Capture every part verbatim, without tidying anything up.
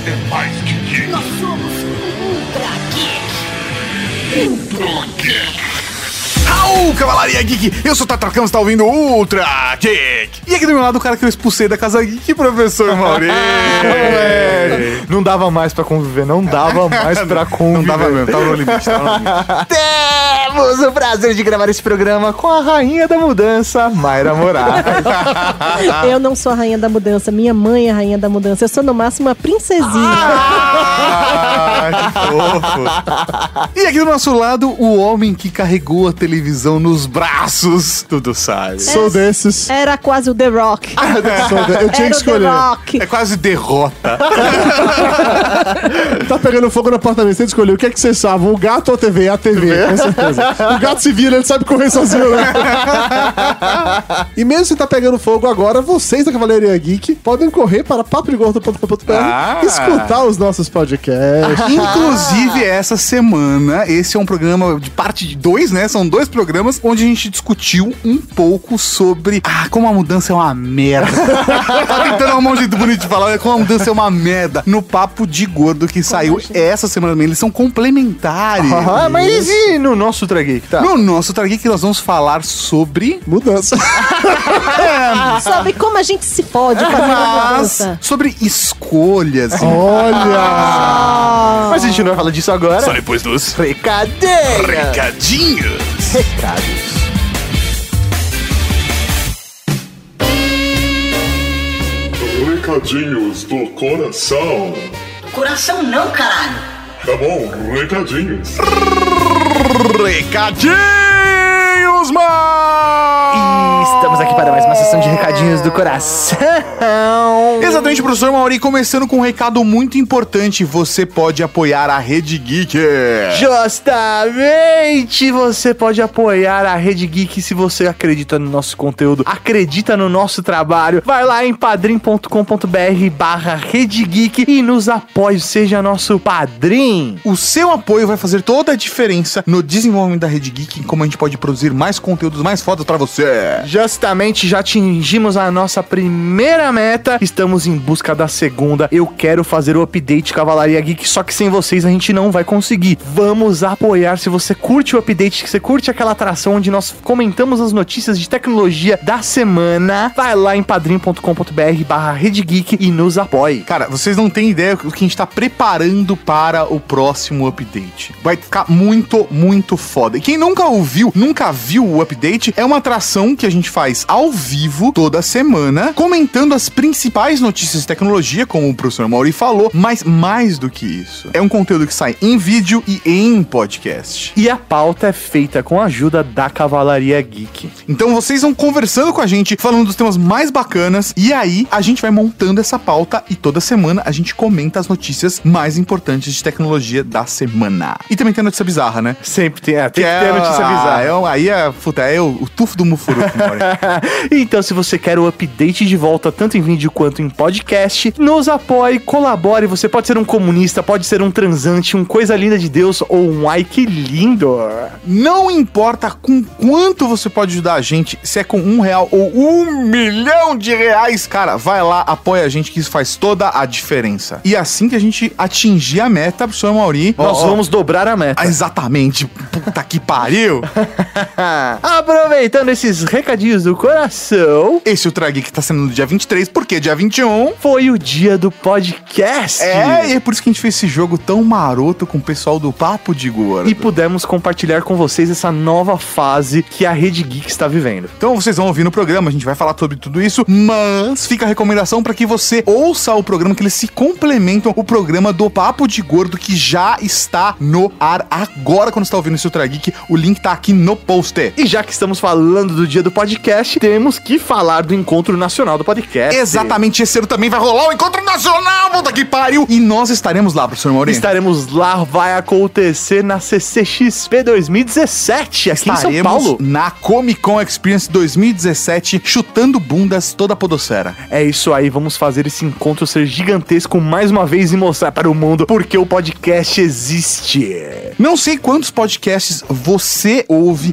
é mais que geek. Nós somos Ultra Geek. Ultra Geek. Au, Cavalaria Geek! Eu sou o Tatarcão, você está ouvindo Ultra Geek! E aqui do meu lado o cara que eu expulsei da Casa Geek, professor Maurício! É, não dava mais pra conviver, não dava mais pra conviver. Não dava mesmo, tava no limite, tava no limite. Temos o prazer de gravar esse programa com a rainha da mudança, Mayra Moraes. Eu não sou a rainha da mudança, minha mãe é a rainha da mudança. Eu sou no máximo uma princesinha. Ah, que fofo! E aqui do nosso lado, o homem que carregou a televisão nos braços, tudo sabe. Sou desses. Era quase o The Rock. Sou de... Eu tinha Era que escolher. o The Rock. É quase derrota. Tá pegando fogo no apartamento, você escolheu o que é que você salva, o gato ou a T V? A T V, com certeza. O gato se vira, ele sabe correr sozinho, né? E mesmo se tá pegando fogo agora, vocês da Cavalaria Geek podem correr para papo de gordo ponto com ponto b r Ah. e escutar os nossos podcasts. Inclusive, essa semana, esse é um programa de parte dois, né? São dois programas onde a gente discutiu um pouco sobre ah, como a mudança é uma merda. Tá tentando arrumar um jeito bonito de falar, como a mudança é uma merda. No Papo de Gordo que saiu essa semana também, eles são complementares. Ah, mas e no nosso Ultra Geek, tá? No nosso Ultra Geek nós vamos falar sobre Mudança. Sobre como a gente se pode fazer uma mas, mudança. sobre escolhas. Olha! Mas a gente não vai falar disso agora. Só depois dos Recadinhos. recadinhos. Recados. Recadinhos do coração. Coração não, caralho. Tá bom, recadinhos. Recadinhos, mano! Estamos aqui para mais uma sessão de recadinhos do coração. Exatamente, professor Mauri, começando com um recado muito importante. Você pode apoiar a Rede Geek. Justamente, você pode apoiar a Rede Geek se você acredita no nosso conteúdo, acredita no nosso trabalho. Vai lá em padrim ponto com ponto b r barra Rede Geek e nos apoie, seja nosso padrim. O seu apoio vai fazer toda a diferença no desenvolvimento da Rede Geek, como a gente pode produzir mais conteúdos mais fodas pra você. Justamente, já atingimos a nossa primeira meta, estamos em busca da segunda. Eu quero fazer o update Cavalaria Geek, só que sem vocês a gente não vai conseguir. Vamos apoiar. Se você curte o update, se você curte aquela atração onde nós comentamos as notícias de tecnologia da semana, vai lá em padrim ponto com ponto b r barra Rede Geek e nos apoie. Cara, vocês não têm ideia do que a gente tá preparando para o próximo update. Vai ficar muito, muito foda. E quem nunca ouviu, nunca viu o update, é uma atração que a gente faz ao vivo toda semana, comentando as principais notícias de tecnologia, como o professor Mauri falou, mas mais do que isso, é um conteúdo que sai em vídeo e em podcast. E a pauta é feita com a ajuda da Cavalaria Geek. Então vocês vão conversando com a gente, falando dos temas mais bacanas, e aí a gente vai montando essa pauta e toda semana a gente comenta as notícias mais importantes de tecnologia da semana. E também tem a notícia bizarra, né? Sempre tem, é, tem Que que ter a notícia bizarra. É, aí é, puta, é o, o tufo do mufuru. Então, se você quer o update de volta, tanto em vídeo quanto em podcast, nos apoie, colabore. Você pode ser um comunista, pode ser um transante, um coisa linda de Deus ou um ai que lindo. Não importa com quanto você pode ajudar a gente, se é com um real ou um milhão de reais, cara, vai lá, apoia a gente, que isso faz toda a diferença. E assim que a gente atingir a meta, professor Mauri, Nós ó, ó, vamos dobrar a meta. ah, exatamente, puta que pariu. Aproveitando esses recadinhos do coração, Esse Ultra Geek tá sendo no dia vinte e três, porque dia vinte e um... foi o dia do podcast. É, e é por isso que a gente fez esse jogo tão maroto com o pessoal do Papo de Gordo. E pudemos compartilhar com vocês essa nova fase que a Rede Geek está vivendo. Então vocês vão ouvir no programa, a gente vai falar sobre tudo isso, mas fica a recomendação para que você ouça o programa, que eles se complementam, o programa do Papo de Gordo, que já está no ar agora, quando você está ouvindo esse Ultra Geek. O link tá aqui no post. E já que estamos falando do dia do podcast, temos que falar do Encontro Nacional do Podcast. Exatamente, esse ano também vai rolar o Encontro Nacional, puta que pariu! E nós estaremos lá, professor Maurinho. Estaremos lá, vai acontecer na C C X P dois mil e dezessete, aqui Estaremos em São Paulo. na Comic Con Experience dois mil e dezessete, chutando bundas toda a podosfera. É isso aí, vamos fazer esse encontro ser gigantesco mais uma vez e mostrar para o mundo porque o podcast existe. Não sei quantos podcasts você ouve, mas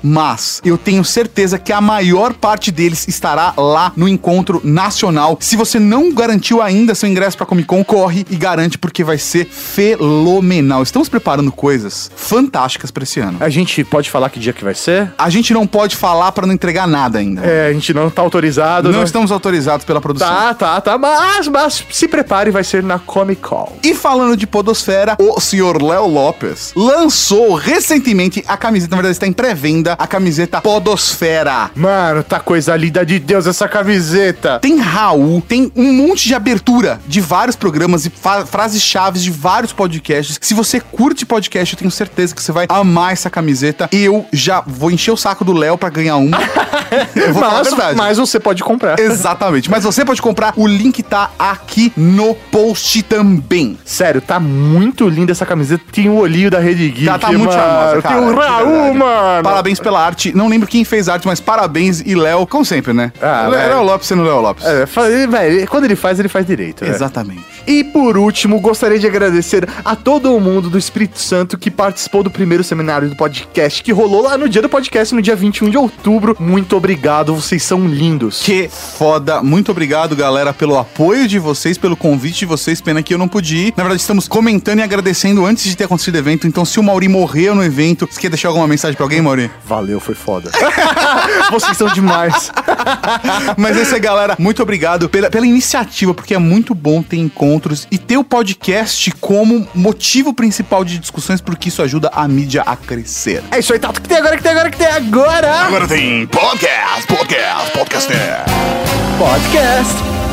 fãs, eu tenho certeza que a maior parte deles estará lá no encontro nacional. Se você não garantiu ainda seu ingresso pra Comic Con, corre e garante, porque vai ser fenomenal. Estamos preparando coisas fantásticas pra esse ano. A gente pode falar que dia que vai ser? A gente não pode falar pra não entregar nada ainda. É, a gente não tá autorizado. Não né? estamos autorizados pela produção. Tá, tá, tá, mas, mas se prepare, vai ser na Comic Con. E falando de podosfera, o senhor Léo Lopes lançou recentemente a camiseta, na verdade está em pré-venda, a camiseta Podosfera. Mano, tá coisa linda de Deus essa camiseta. Tem Raul, tem um monte de abertura de vários programas e fa- frases-chave de vários podcasts. Se você curte podcast, eu tenho certeza que você vai amar essa camiseta. Eu já vou encher o saco do Léo pra ganhar uma. Eu vou falar a Mas, verdade. mas você pode comprar. Exatamente, mas você pode comprar, o link tá aqui no post também. Sério, tá muito linda essa camiseta. Tem o olhinho da Rede Geek, Tá, tá muito mano. charmosa, cara. Tem o de Raul, verdade. mano. Parabéns pela arte. Não lembro quem fez a arte, mas parabéns. E Léo, como sempre, né? Ah, Léo velho. Lopes sendo Léo Lopes. É, fa- velho, quando ele faz, ele faz direito. velho. Exatamente. E por último, gostaria de agradecer a todo mundo do Espírito Santo que participou do primeiro seminário do podcast, que rolou lá no dia do podcast, no dia vinte e um de outubro. Muito obrigado, vocês são lindos. Que foda. Muito obrigado, galera, pelo apoio de vocês, pelo convite de vocês. Pena que eu não pude ir. Na verdade, estamos comentando e agradecendo antes de ter acontecido o evento. Então, se o Mauri morreu no evento, você quer deixar alguma mensagem pra alguém, Mauri? Valeu, foi foda. Vocês são demais. Mas é isso aí, galera. Muito obrigado pela, pela iniciativa, porque é muito bom ter encontros e ter o podcast como motivo principal de discussões, porque isso ajuda a mídia a crescer. É isso aí, Tato. O que tem agora, o que tem agora, o que tem agora? Agora tem podcast, podcast, podcast. Podcast.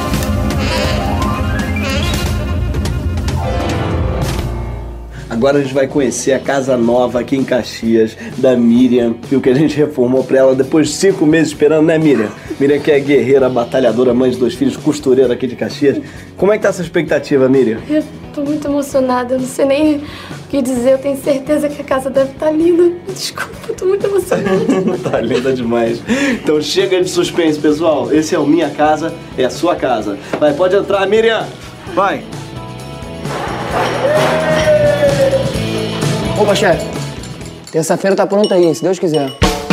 Agora a gente vai conhecer a casa nova aqui em Caxias, da Miriam, e o que a gente reformou pra ela depois de cinco meses esperando, né, Miriam? Miriam que é guerreira, batalhadora, mãe de dois filhos, costureira aqui de Caxias. Como é que tá essa expectativa, Miriam? Eu tô muito emocionada, eu não sei nem o que dizer, eu tenho certeza que a casa deve estar linda. Desculpa, eu tô muito emocionada. Tá linda demais. Então chega de suspense, pessoal. Esse é o Minha Casa, é a sua casa. Vai, pode entrar, Miriam. Vai. Opa, chefe. Terça-feira tá pronta aí, se Deus quiser.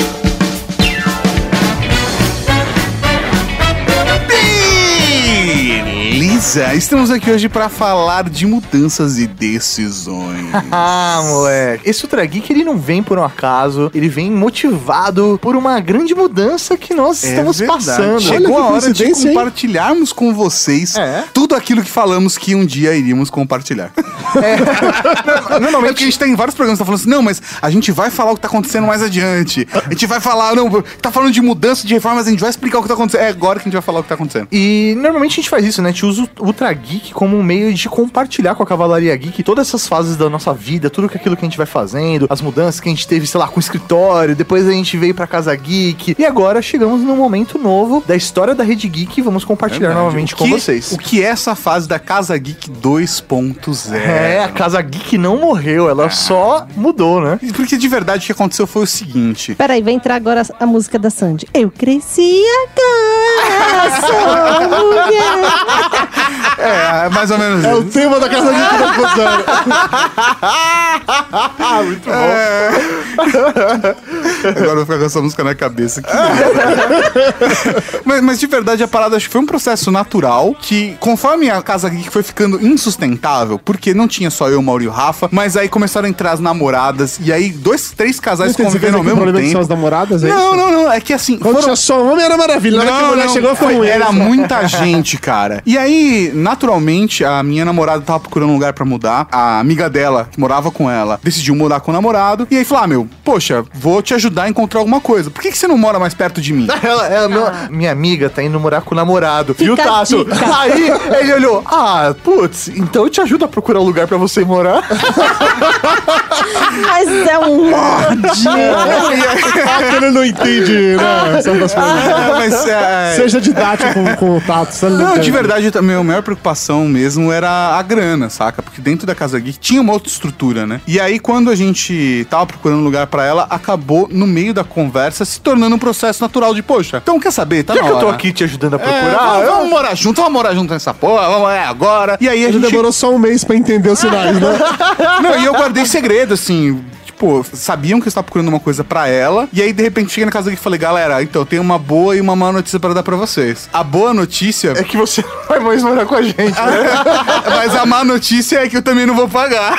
Beleza, estamos aqui hoje pra falar de mudanças e decisões. Ah, moleque. Esse Ultra Geek, ele não vem por um acaso, ele vem motivado por uma grande mudança que nós É estamos verdade. passando. Chegou Olha a que hora de coincidência, hein? compartilharmos com vocês É. tudo aquilo que falamos que um dia iríamos compartilhar. É. Normalmente a gente tem vários programas que tá falando assim, não, mas a gente vai falar o que tá acontecendo mais adiante. A gente vai falar, não, tá falando de mudança, de reforma, mas a gente vai explicar o que tá acontecendo. É agora que a gente vai falar o que tá acontecendo. E normalmente a gente faz isso, né? A gente usa o Ultra Geek como um meio de compartilhar com a Cavalaria Geek todas essas fases da nossa vida, tudo aquilo que a gente vai fazendo, as mudanças que a gente teve, sei lá, com o escritório, depois a gente veio pra Casa Geek, e agora chegamos num momento novo da história da Rede Geek e vamos compartilhar Verdade. novamente O com que- vocês. O que é essa fase da Casa Geek dois ponto zero? É, a Casa Geek não morreu, ela só mudou, né? Porque de verdade o que aconteceu foi o seguinte. Peraí, vai entrar agora a música da Sandy. Eu cresci agora, sou mulher. É, mais ou menos É o isso. tema da Casa Geek dois ponto zero. Muito bom. Agora eu vou ficar com essa música na cabeça. Que mas, mas de verdade a parada acho que foi um processo natural que, conforme a Casa Geek foi ficando insustentável, porque não tinha só eu, Mauri e o Rafa, mas aí começaram a entrar as namoradas, e aí dois, três casais Você convivendo ao fez aqui mesmo o problema que são tempo. as namoradas, é Não, isso? não, não, é que assim, Quando tinha só um homem era maravilha. Na hora que a mulher chegou, foi um era erro. muita gente, cara. E aí, naturalmente, a minha namorada tava procurando um lugar pra mudar. A amiga dela, que morava com ela, decidiu mudar com o namorado. E aí falou, ah, meu, poxa, vou te ajudar a encontrar alguma coisa. Por que, que você não mora mais perto de mim? Ela, ela, meu- minha amiga tá indo morar com o namorado. E o Fica a Tasso. dica. Aí ele olhou: ah, putz, então eu te ajudo a procurar um lugar pra você morar. Mas é um ódio. Ah, que ele não entende, né? Certas coisas. Ah, mas, é, Seja didático com, com o Tato. você Não, entende. de verdade, a minha maior preocupação mesmo era a grana, saca? Porque dentro da Casa Geek tinha uma outra estrutura, né? E aí, quando a gente tava procurando um lugar pra ela, acabou, no meio da conversa, se tornando um processo natural de, poxa, então quer saber? Tá Já na que eu tô hora. aqui te ajudando a É, procurar. vamos, vamos morar junto, vamos morar junto nessa porra, vamos é agora. E aí a Ele gente... demorou só um mês pra entender os sinais, né? Não, e eu guardei segredo, assim... Tipo, pô, sabiam que eu estava procurando uma coisa pra ela. E aí, de repente, cheguei na casa daqui e falei, galera, então, tem uma boa e uma má notícia pra dar pra vocês. A boa notícia é que você não vai mais morar com a gente, né? Mas a má notícia é que eu também não vou pagar.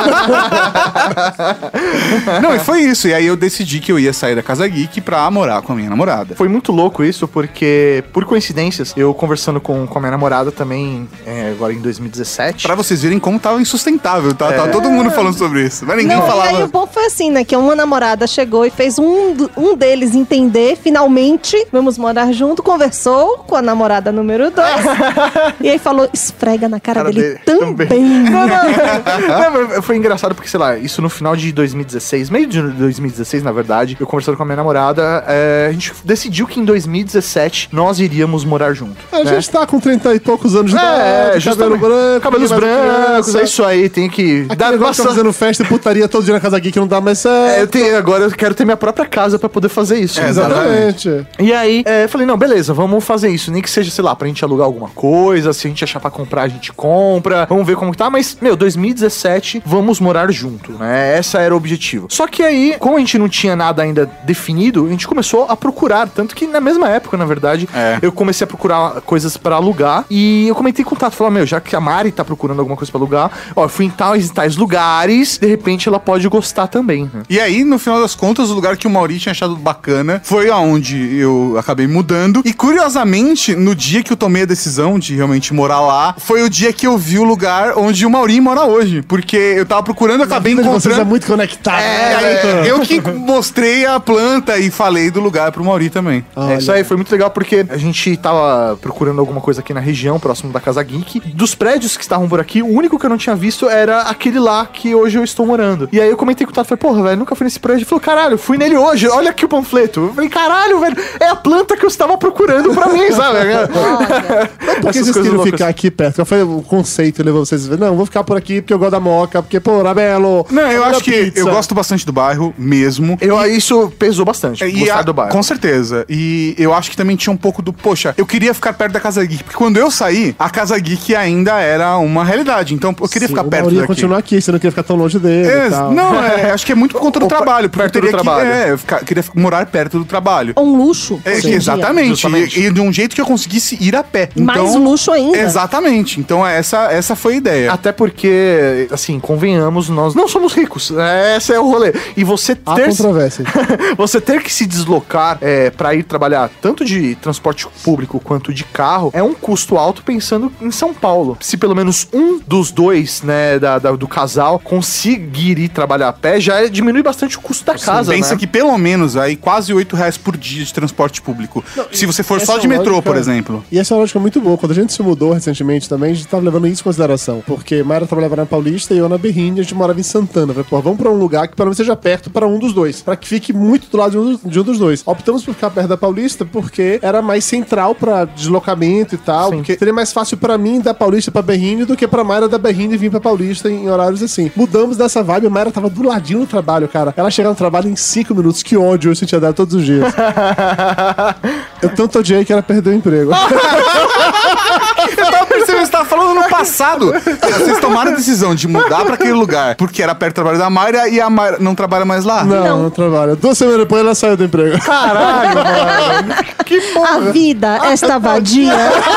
Não, e foi isso. E aí eu decidi que eu ia sair da Casa Geek pra morar com a minha namorada. Foi muito louco isso, porque, por coincidências, eu conversando com, com a minha namorada também, é, agora em dois mil e dezessete. Pra vocês verem como tava insustentável, tá? É. Tava todo mundo falando sobre isso. Mas ninguém não, falava. E aí o bom foi assim, né? Que uma namorada chegou e fez um, um deles entender, finalmente, vamos morar junto, conversou com a namorada número dois. E aí falou, esfrega na cara, cara dele, dele também. também. Não, não, não, foi engraçado porque, sei lá, isso no final de dois mil e dezesseis, meio de dois mil e dezesseis, na verdade, eu conversando com a minha namorada, é, a gente decidiu que em dois mil e dezessete nós iríamos morar junto. A né? gente tá com trinta e poucos anos de é, idade, cabelo branco, cabelos brancos, é isso aí, tem que... Dar negócio tá fazendo festa e putaria todo dia na Casa Geek, não dá mais certo. É, eu tenho, agora eu quero ter minha própria casa pra poder fazer isso. É, exatamente. E aí, é, eu falei, não, beleza, vamos fazer isso, nem que seja, sei lá, pra gente alugar alguma coisa, se a gente achar pra comprar, a gente compra, vamos ver como que tá, mas, meu, dois mil e dezessete, vamos morar junto, né, essa era o objetivo. Só que aí, como a gente não tinha nada ainda definido, a gente começou a procurar, tanto que na mesma época, na verdade, é. eu comecei a procurar coisas pra alugar, e eu comentei em contato, falei, meu, já que a Mari tá procurando alguma coisa pra alugar, ó, eu fui em tais e tais lugares, de repente ela pode gostar também. Né? E aí, no final das contas, o lugar que o Mauri tinha achado bacana foi aonde eu acabei mudando, e curiosamente, no dia que eu tomei a decisão de realmente morar lá, foi o dia que eu vi o lugar onde o Mauri mora hoje, porque eu tava procurando, eu acabei encontrando... Vocês é muito conectado. É, é, eu que mostrei a planta e falei do lugar pro Mauri também. É, isso aí foi muito legal, porque a gente tava procurando alguma coisa aqui na região, próximo da Casa Geek. Dos prédios que estavam por aqui, o único que eu não tinha visto era aquele lá que hoje eu estou morando. E aí eu comentei com o Tato, falei, porra, velho, nunca fui nesse prédio. Ele falou, caralho, fui nele hoje, olha aqui o panfleto. Eu falei, caralho, velho, é a planta que eu estava procurando pra mim, sabe? Mas por que vocês queriam ficar aqui perto? Qual foi o conceito que levou vocês a dizer, não, vou ficar por aqui porque eu gosto da Moca, porque, pô, Rabelo... Não, eu acho que pizza. Eu gosto bastante do bairro mesmo. Eu, e, isso pesou bastante, e gostar a, do bairro. Com certeza. E eu acho que também tinha um pouco do, poxa, eu queria ficar perto da Casa Geek, porque quando eu saí, a Casa Geek ainda era uma realidade, então eu queria Sim, ficar perto daqui. Ia continuar aqui, você não queria ficar tão longe dele é, e tal. Não, é, acho que é muito por conta do trabalho, porque perto eu teria do trabalho. Que, é, eu ficar, queria morar perto do trabalho. Um luxo. É, exatamente. E, e de um jeito que eu conseguisse ir a pé. Mais então, luxo ainda. Exatamente. Então essa, essa foi a ideia. Até porque, assim, convenhamos, nós não somos ricos. Esse é o rolê. E você Há ter... controvérsia. você ter que se deslocar é, pra ir trabalhar tanto de transporte público quanto de carro é um custo alto pensando em São Paulo. Se pelo menos um dos dois, né, da, da, do casal conseguir ir trabalhar a pé, já diminui bastante o custo da casa, Pensa né? que pelo menos aí quase oito reais por dia de transporte público. Não, se você for só de metrô, lógica, por exemplo. E essa é uma lógica muito boa. Quando a gente se mudou recentemente também, a gente tava levando isso em consideração. Porque Mayra trabalhava na Paulista e eu na Berrini, a gente morava em Santana. Falei, pô, vamos pra um lugar que pelo menos seja perto pra um dos dois. Pra que fique muito do lado de um, de um dos dois. Optamos por ficar perto da Paulista porque era mais central pra deslocamento e tal. Sim. Porque seria mais fácil pra mim da Paulista pra Berrini do que pra Mayra da Berrini vir pra Paulista em horários assim. Mudamos dessa vibe, a Mayra tava do ladinho do trabalho, cara. Ela chegava no trabalho em cinco minutos. Que ódio eu sentia dela todos os dias. Eu tanto odiei que ela perdeu o emprego. Eu tava percebendo que você tava falando no passado. Vocês tomaram a decisão de mudar pra aquele lugar porque era perto do trabalho da Mayra e a Mayra não trabalha mais lá? Não, não, não trabalha. Duas semanas depois ela saiu do emprego. Caralho, mano. Que porra. A vida, esta vadia.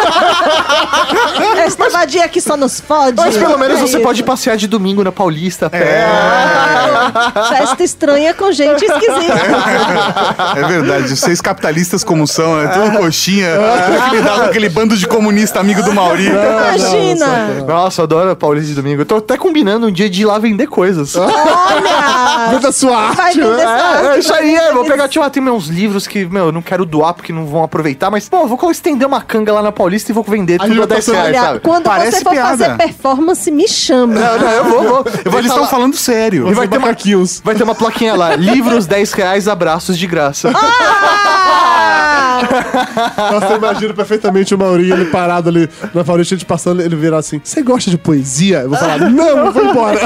Esta vadia que só nos fode. Mas pelo menos é você isso. pode passear de domingo na Paulista até. É. Festa estranha com gente esquisita. É verdade. Vocês capitalistas como são, é tudo coxinha. Tem que lidar com aquele bando de comunista amigo do Mauri. Imagina. Nossa, eu adoro a Paulista de domingo. Eu tô até combinando um dia de ir lá vender coisas. Olha! Venda sua arte. Vai vender sua arte. É, é isso aí, é. Vou pegar, tipo, tem uns livros que, meu, eu não quero doar porque não vão aproveitar, mas, pô, vou estender uma canga lá na Paulista e vou vender tudo a dez reais, Olha, sabe? quando Parece você for piada. fazer performance, me chama. Não, não, eu vou, vou. Eu vou Eles estão falando sério. E vai ter, uma, vai ter uma plaquinha lá. Livros dez reais, abraços de graça. Ah! Nossa, eu imagino perfeitamente o Maurinho, ele parado ali na Paulista, a gente passando, ele virar assim, você gosta de poesia? Eu vou falar, não, eu vou embora.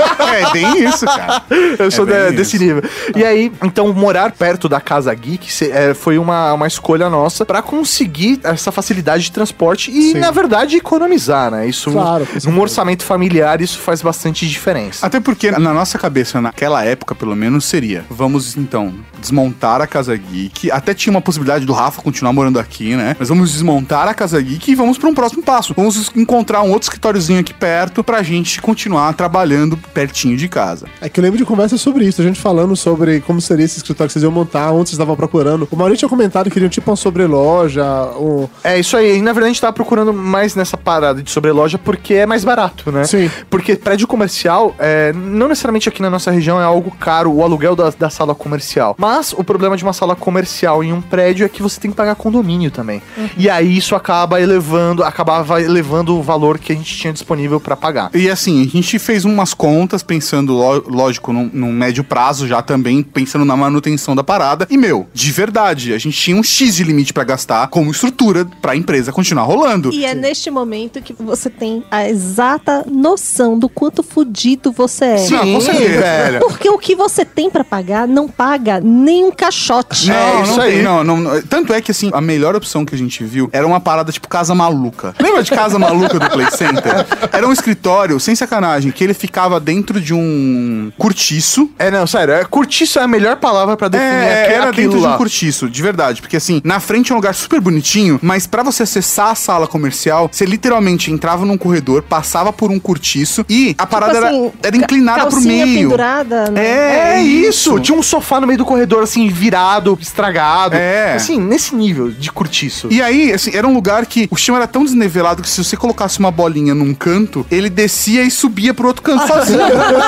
É bem isso, cara. Eu sou É de- bem desse isso. nível. E aí, então, morar perto da Casa Geek se- é, foi uma, uma escolha nossa pra conseguir essa facilidade de transporte e, Sim. na verdade, economizar, né? Isso, Claro, com num certeza. orçamento familiar, isso faz bastante diferença. Até porque, na nossa cabeça, naquela época, pelo menos, seria: vamos, então, desmontar a Casa Geek. Até tinha uma possibilidade do Rafa continuar morando aqui, né? Mas vamos desmontar a Casa Geek e vamos para um próximo passo. Vamos encontrar um outro escritóriozinho aqui perto pra gente continuar trabalhando pertinho de casa. É que eu lembro de conversas sobre isso, a gente falando sobre como seria esse escritório que vocês iam montar, onde vocês estavam procurando. O Maurício tinha comentado que queriam tipo uma sobreloja, um... É isso aí. E, na verdade, a gente tava procurando mais nessa parada de sobreloja porque é mais barato, né? Sim. Porque prédio comercial, é, não necessariamente aqui na nossa região é algo caro, o aluguel da, da sala comercial. Mas o problema de uma sala comercial em um prédio é que você tem que pagar condomínio também. E aí isso acaba elevando, acabava elevando o valor que a gente tinha disponível pra pagar. E assim, a gente fez umas contas pensando, ló- lógico, num, num médio prazo já também, pensando na manutenção da parada. E, meu, de verdade, a gente tinha um X de limite pra gastar como estrutura pra empresa continuar rolando. E é neste momento que você tem a exata noção do quanto fudido você é. Sim, com certeza. velho. Porque o que você tem pra pagar não paga nem um caixote. Não, É, isso não aí. tem, não, não, não. Tanto é que, assim, a melhor opção que a gente viu era uma parada tipo Casa Maluca. Lembra de Casa Maluca do Play Center? Era um escritório, sem sacanagem, que ele ficava dentro de um cortiço. É, não, sério, é, cortiço é a melhor palavra pra definir É, aqui- era aquilo dentro de lá. um cortiço, de verdade. Porque assim, na frente é um lugar super bonitinho, mas pra você acessar a sala comercial, você literalmente entrava num corredor, passava por um cortiço e a parada Tipo assim, era, era inclinada pro calcinha meio. pendurada, né? É, É isso. Tinha um sofá no meio do corredor, assim, virado, estragado. É. Assim, nesse nível de cortiço. E aí, assim, era um lugar que o chão era tão desnivelado que se você colocasse uma bolinha num canto, ele descia e subia pro outro canto sozinho.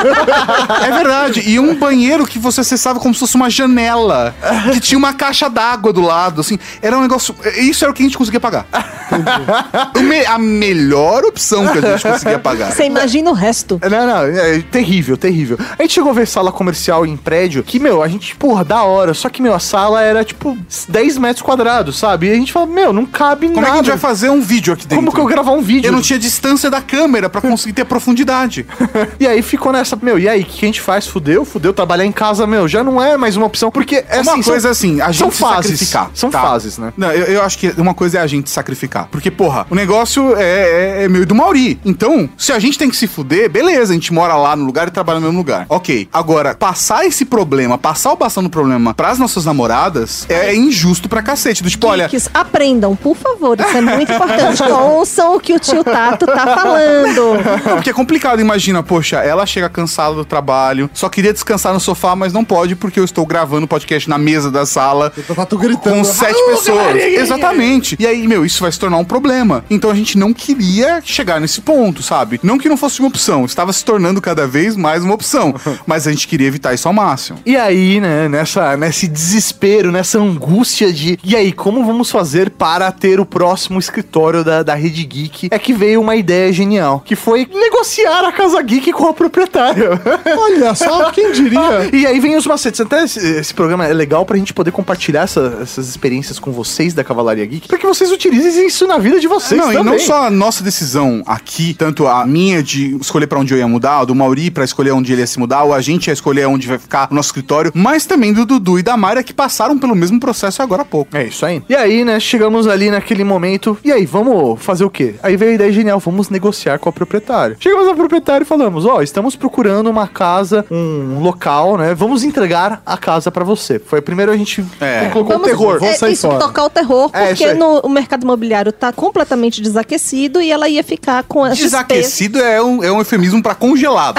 É verdade. E um banheiro que você acessava como se fosse uma janela, que tinha uma caixa d'água do lado, assim. Era um negócio... Isso era o que a gente conseguia pagar. O me- a melhor opção que a gente conseguia pagar. Você imagina o resto. Não, não, é terrível, terrível. A gente chegou a ver sala comercial em prédio que, meu, a gente, porra, da hora. Só que, meu, a sala era, tipo, dez metros quadrados, sabe? E a gente fala, meu, não cabe Como nada. é que a gente vai fazer um vídeo aqui dentro? Como que eu gravar um vídeo? Eu não tinha distância da câmera pra conseguir ter profundidade. E aí ficou nessa, meu, e aí, o que a gente faz? Fudeu, fudeu, trabalhar em casa, meu, já não é mais uma opção, porque é Uma assim, coisa são, assim, a gente são se fases, sacrificar. são tá? fases, né? Não, eu, eu acho que uma coisa é a gente sacrificar. Porque, porra, o negócio é, é, é meio do Mauri. Então, se a gente tem que se fuder, beleza, a gente mora lá no lugar e trabalha no mesmo lugar. Ok. Agora, passar esse problema, passar o bastão do problema pras nossas namoradas é injusto pra cacete. Do tipo, olha, Geeks, aprendam, por favor, isso é muito importante. Ouçam o que o tio Tato tá falando. não, porque é complicado, imagina, poxa, ela chega cansada do trabalho, só queria descansar no sofá, mas não pode porque eu estou gravando o podcast na mesa da sala. Tá tu gritando. Com sete "Alô, pessoas. galerinha!" Exatamente. E aí, meu, isso vai se tornar um problema. Então a gente não queria chegar nesse ponto, sabe? Não que não fosse uma opção, estava se tornando cada vez mais uma opção. Mas a gente queria evitar isso ao máximo. E aí, né, nessa, nesse desespero, nessa angústia de... E aí, como vamos fazer para ter o próximo escritório da, da Rede Geek? É que veio uma ideia genial, que foi negociar a Casa Geek com a proprietária. Olha só, quem diria? E aí vem os macetes. Até esse, esse programa é legal pra gente poder compartilhar essa- essas experiências com vocês da Cavalaria Geek, pra que vocês utilizem isso na vida de vocês Não, também. e não só a nossa decisão aqui, tanto a minha de escolher pra onde eu ia mudar, do Mauri pra escolher onde ele ia se mudar, ou a gente ia escolher onde vai ficar o nosso escritório, mas também do Dudu e da Mayra que passaram pelo mesmo processo agora há pouco. É isso aí. E aí, né, chegamos ali naquele momento. E aí, vamos fazer o quê? Aí veio a ideia genial, vamos negociar com a proprietária. Chegamos ao proprietário e falamos, ó, estamos procurando uma casa, um local, né? Vamos entregar a casa pra você. Foi primeiro a gente É. colocou o terror. vou é, sair isso, fora. tocar o terror, É, isso porque aí. no, o mercado imobiliário tá completamente desaquecido e ela ia ficar com as despesas. Desaquecido é um, é um eufemismo pra congelado.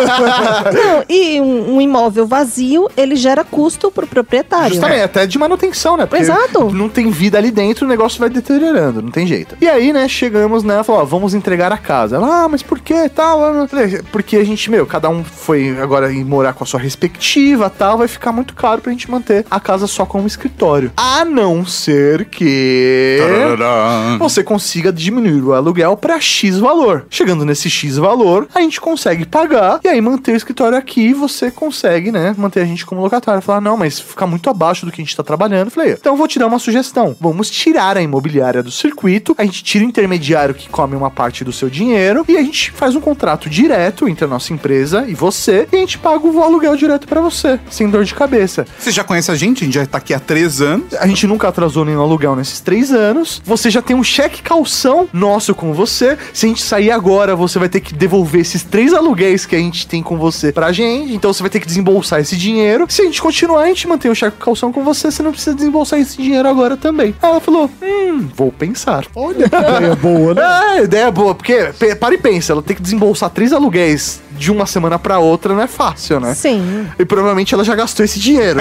Não, e um, um imóvel vazio, ele gera custo pro proprietário. Justamente, até de manutenção, né? Porque Exato. não tem vida ali dentro, o negócio vai deteriorando, não tem jeito. E aí, né, chegamos nela e falou, ó, vamos entregar a casa. Ela, ah, mas por que tal? Eu falei, porque a gente, meu, cada um foi agora ir morar com a sua respectiva tal, vai ficar muito caro pra gente manter a casa só como escritório. A não ser que... Ah. você consiga diminuir o aluguel pra X valor. Chegando nesse X valor, a gente consegue pagar e aí manter o escritório aqui, você consegue, né, manter a gente como locatário. Falar, não, mas fica muito abaixo do que a gente tá trabalhando. Falei, então eu vou te dar uma sugestão. Vamos tirar a imobiliária do circuito, a gente tira o intermediário que come uma parte do seu dinheiro e a gente faz um contrato direto entre a nossa empresa e você e a gente paga o aluguel direto pra você, sem dor de cabeça. Você já conhece a gente? A gente já tá aqui há três anos. A gente nunca atrasou nenhum aluguel nesses três anos. Você já tem um cheque calção nosso com você. Se a gente sair agora, você vai ter que devolver esses três aluguéis que a gente tem com você pra gente. Então você vai ter que desembolsar esse dinheiro. Se a gente continuar, a gente mantém o cheque calção com você. Você não precisa desembolsar esse dinheiro agora também. Aí ela falou, hum, vou pensar. Olha que ideia boa, né? É, ideia boa. Porque, pe- para e pensa, ela tem que desembolsar três aluguéis de uma semana pra outra, não é fácil, né? Sim. E provavelmente ela já gastou esse dinheiro.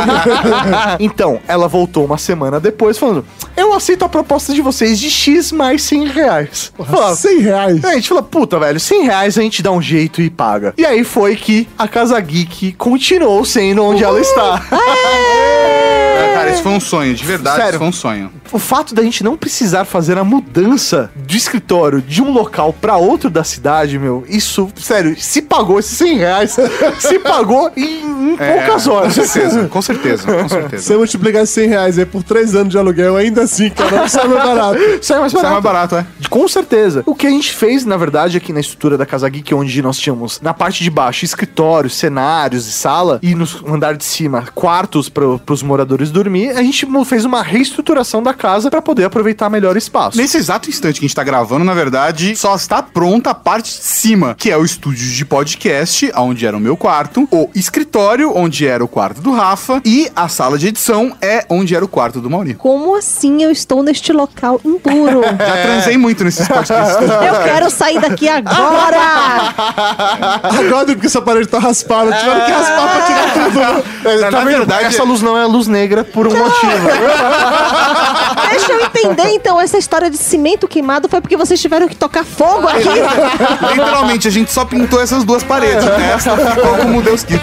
Então, ela voltou uma semana depois falando, eu aceito a proposta de vocês de X mais cem reais. Fala, cem reais? a gente fala, puta, velho, cem reais a gente dá um jeito e paga. E aí foi que a Casa Geek continuou sendo onde ela está. É, cara, isso foi um sonho, de verdade, Sério. isso foi um sonho. O fato da gente não precisar fazer a mudança de escritório de um local pra outro da cidade, meu, isso, sério, se pagou esses cem reais, se pagou em, em É, poucas horas. Com certeza, com certeza, com Se certeza. eu multiplicar esses cem reais aí por três anos de aluguel, ainda assim, cara, não sai mais barato. Isso é mais Isso é barato. mais barato, é? Com certeza. O que a gente fez, na verdade, aqui na estrutura da Casa Geek, onde nós tínhamos na parte de baixo escritórios, cenários e sala, e no andar de cima quartos para os moradores dormir, a gente fez uma reestruturação da casa para poder aproveitar melhor o espaço. Nesse exato instante que a gente tá gravando, na verdade, só está pronta a parte de cima, que é o estúdio de podcast, onde era o meu quarto, o escritório, onde era o quarto do Rafa, e a sala de edição é onde era o quarto do Mauri. Como assim eu estou neste local impuro? Já transei muito nesses podcasts. Eu quero sair daqui agora! Agora, porque essa parede tá raspada, tiveram que raspar pra tirar tudo. né? Tá na vendo? verdade, Essa luz não é luz negra por um motivo. Deixa eu entender, então, essa história de cimento queimado foi porque vocês tiveram que tocar fogo aqui? Literalmente, a gente só pintou essas duas paredes. O resto ficou como Deus quis.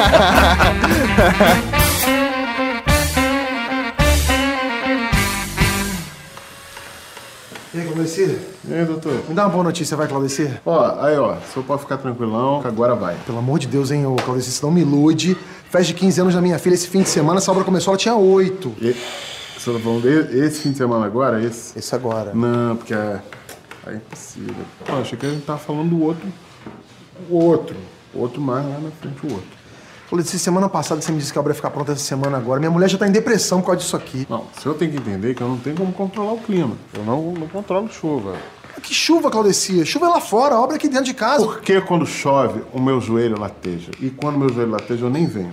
E aí, Claudecir? E aí, doutor? Me dá uma boa notícia, vai, Claudecir? Ó, aí, ó, o senhor pode ficar tranquilão, que agora vai. Pelo amor de Deus, hein, ô Claudecir, você não me ilude. Festa de quinze anos da minha filha esse fim de semana, essa obra começou, ela tinha oito. E... Você tá falando de- esse fim de semana agora, esse? Esse agora. Não, porque é... é impossível. Pô, achei que a gente tava falando do outro. O outro. O outro mais lá na frente, o outro. Claudecir, semana passada você me disse que a obra ia ficar pronta essa semana agora. Minha mulher já tá em depressão por causa disso aqui. Não, o senhor tem que entender que eu não tenho como controlar o clima. Eu não, não controlo chuva. Que chuva, Claudecir? Chuva é lá fora, a obra é aqui dentro de casa. Por que quando chove o meu joelho lateja? E quando meu joelho lateja eu nem venho.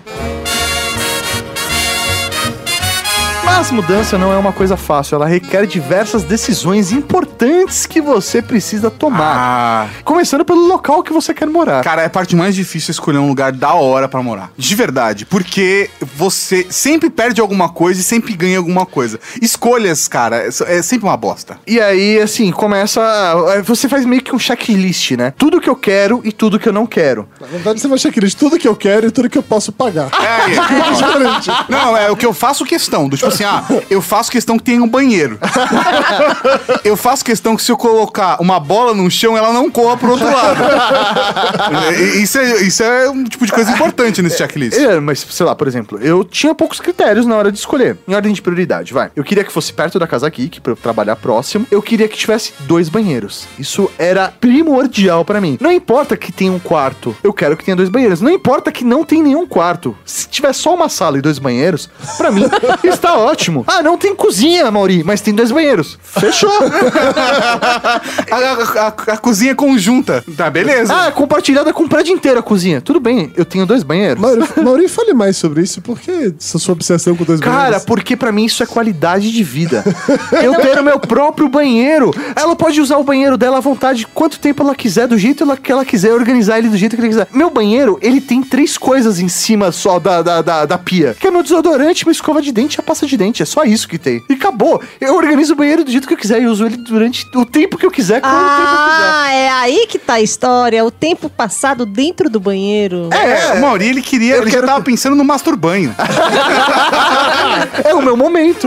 Mas mudança não é uma coisa fácil, ela requer diversas decisões importantes que você precisa tomar. Ah, Começando pelo local que você quer morar. cara, é a parte mais difícil escolher um lugar da hora pra morar. De verdade. Porque você sempre perde alguma coisa e sempre ganha alguma coisa. Escolhas, cara, é é sempre uma bosta. E aí, assim, começa... Você faz meio que um checklist, né? Tudo que eu quero e tudo que eu não quero. Na verdade, você vai checklist tudo que eu quero e tudo que eu posso pagar. É, é. Não, é o que eu faço questão. Do tipo assim, ah, eu faço questão que tenha um banheiro. Eu faço questão que se eu colocar uma bola no chão, ela não corra pro outro lado. Isso é, isso é um tipo de coisa importante nesse checklist. É, mas, sei lá, por exemplo, eu tinha poucos critérios na hora de escolher. Em ordem de prioridade, vai. Eu queria que fosse perto da Casa Geek, pra eu trabalhar próximo. Eu queria que tivesse dois banheiros. Isso era primordial pra mim. Não importa que tenha um quarto, eu quero que tenha dois banheiros. Não importa que não tenha nenhum quarto. Se tiver só uma sala e dois banheiros, pra mim, está ótimo. Ah, não tem cozinha, Mauri, mas tem dois banheiros. Fechou. a, a- a- a cozinha conjunta. Tá, beleza. Ah, compartilhada com o prédio inteiro a cozinha. Tudo bem, eu tenho dois banheiros. Mauri, Mauri, fale mais sobre isso. Por que essa sua obsessão com dois Cara, banheiros? porque pra mim isso é qualidade de vida. Eu ter o meu próprio banheiro. Ela pode usar o banheiro dela à vontade, quanto tempo ela quiser, do jeito ela- que ela quiser, organizar ele do jeito que ela quiser. Meu banheiro, ele tem três coisas em cima só da, da, da, da pia. Que é meu desodorante, minha escova de dente e a pasta de dente. É só isso que tem. E acabou. Eu organizo o banheiro do jeito que eu quiser e uso ele durante o tempo que eu quiser, quando o tempo eu quiser. Ah, é aí que tá a história. O tempo passado dentro do banheiro. É, o Mauri, ele queria. Eu Ele quero- já tava pensando no masturbanho. É o meu momento.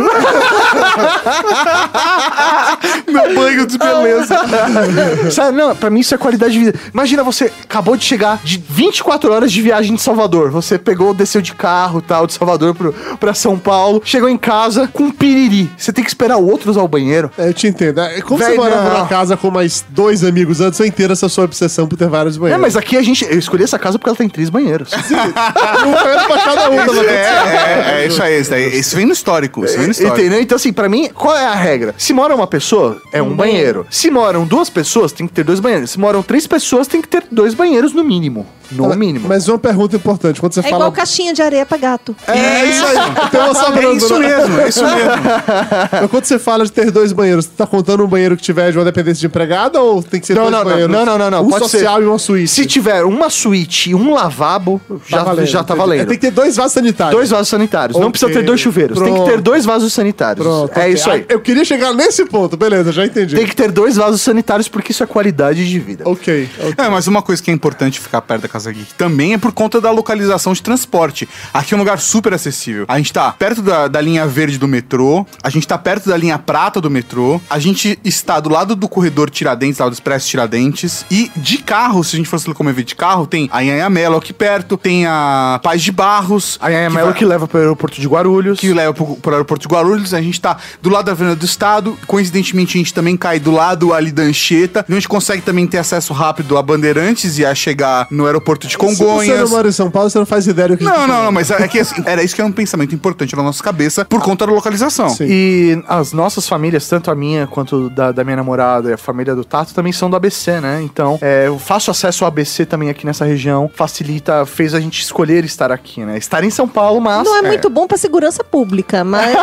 Meu banho de beleza. Sabe, não, pra mim isso é qualidade de vida. Imagina, você acabou de chegar de vinte e quatro horas de viagem de Salvador. Você pegou, desceu de carro, tal, de Salvador pro, pra São Paulo. Chegou em casa com um piriri. Você tem que esperar o outro usar o banheiro. É, eu te entendo. É, como Véi, você morava não. numa casa com mais dois amigos antes, eu entendo essa sua obsessão por ter vários É, banheiros. mas aqui a gente... Eu escolhi essa casa porque ela tem três banheiros. Um banheiro pra cada um. É, é, é isso aí, isso aí. Isso vem no histórico. Isso vem no histórico. Entendeu? Então, assim, pra mim, qual é a regra? Se mora uma pessoa, é um banheiro. Se moram duas pessoas, tem que ter dois banheiros. Se moram três pessoas, tem que ter dois banheiros no mínimo. No Mas- mínimo. Mas uma pergunta importante. Quando você É fala... igual caixinha de areia pra gato. É isso aí. Então eu sobrando, É isso né? mesmo, é isso mesmo. Mas quando você fala de ter dois banheiros, você tá contando um banheiro que tiver de uma dependência de empregada ou tem que ser Não, dois não, não, banheiros? não, não, não, não. Um Pode social ser. e uma suíte. Se tiver uma suíte e um lavabo, já, valendo, já tá entendi. valendo. É, tem que ter dois vasos sanitários. Dois vasos sanitários. Não Ok, precisa ter dois chuveiros. Tem que ter pronto. dois vasos sanitários. Pronto, é ok. isso aí. Ah, eu queria chegar nesse ponto. Beleza, já entendi. Tem que ter dois vasos sanitários porque isso é qualidade de vida. Ok, ok. É, mas uma coisa que é importante ficar perto da Casa Geek também é por conta da localização de transporte. Aqui é um lugar super acessível. A gente tá perto da, da linha verde do metrô, a gente tá perto da linha prata do metrô, a gente está do lado do corredor Tiradentes, lá do Expresso Tiradentes, e de carro, se a gente fosse locomover de carro, tem a Anhangamelo aqui perto, tem a Paz de Barros, A Anhangamelo que vai- que leva pro aeroporto de Guarulhos. que leva pro, pro aeroporto de Guarulhos, a gente tá do lado da Avenida do Estado, coincidentemente a gente também cai do lado ali da Anchieta, e a gente consegue também ter acesso rápido a Bandeirantes e a chegar no aeroporto de Se você Congonhas. não mora em São Paulo, você não faz ideia do que a gente Não, tá não, não, falando. mas é que assim, era isso que era um pensamento importante na nossa cabeça por conta da localização. Sim. E as nossas famílias, tanto a minha quanto da, da minha namorada e a família do Tato, também são do A B C, né? Então, é, o fácil acesso ao A B C também aqui nessa região facilita, fez a gente escolher estar aqui, né? Estar em São Paulo, mas... Não é muito bom pra segurança pública, mas...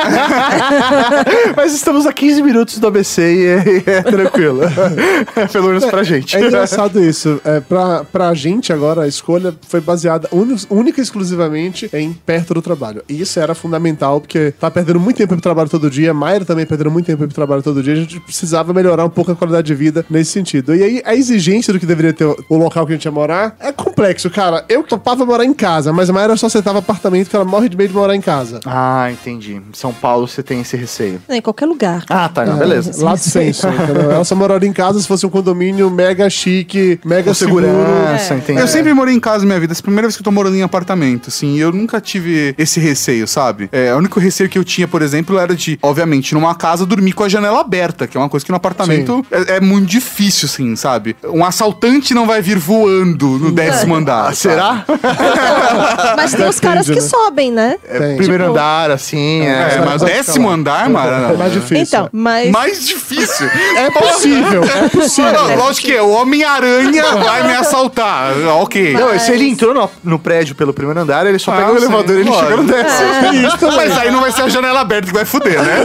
é. Mas estamos a quinze minutos do A B C e é, é tranquilo. Pelo menos pra gente. É engraçado isso. É, pra, pra gente agora, a escolha foi baseada uni- única e exclusivamente em perto do trabalho. E isso era fundamental, porque tá perdendo muito tempo pro trabalho todo dia, Mayra também perdendo muito tempo pro trabalho todo dia, a gente precisava melhorar um pouco a qualidade de vida nesse sentido. E aí, a exigência do que deveria ter o o local que a gente ia morar é complexo, cara. Eu topava morar em casa, mas a Mayra só aceitava apartamento porque ela morre de medo de morar em casa. Ah, entendi. Em São Paulo você tem esse receio. Em qualquer lugar. Ah, tá. Não, beleza. Lá do senso, entendeu? Ela só moraria em casa se fosse um condomínio mega chique, mega Com seguro. segurança, entendi. Eu sempre morei em casa na minha vida. Essa é a primeira vez que eu tô morando em apartamento, assim. E eu nunca tive esse receio, sabe? É, o único receio que eu tinha, por exemplo, era de, obviamente, numa casa dormir com a janela aberta, que é uma coisa que no apartamento é, é muito difícil, assim, sabe? Um assaltante não vai vir voando no décimo andar. Ah, será? Mas tem os caras que Depende, né? sobem, né? Tem. Primeiro Tipo- andar, assim. É, É, mas o décimo andar, mano. É mais difícil. Então, mas... Mais difícil. É possível, é possível. Não, lógico que é, o Homem-Aranha vai me assaltar. Ok. Não, se ele entrou no, no prédio pelo primeiro andar, ele só Ah, pega o sim, elevador e ele lógico. chega no décimo. Mas aí não vai ser a janela aberta que vai fuder, né?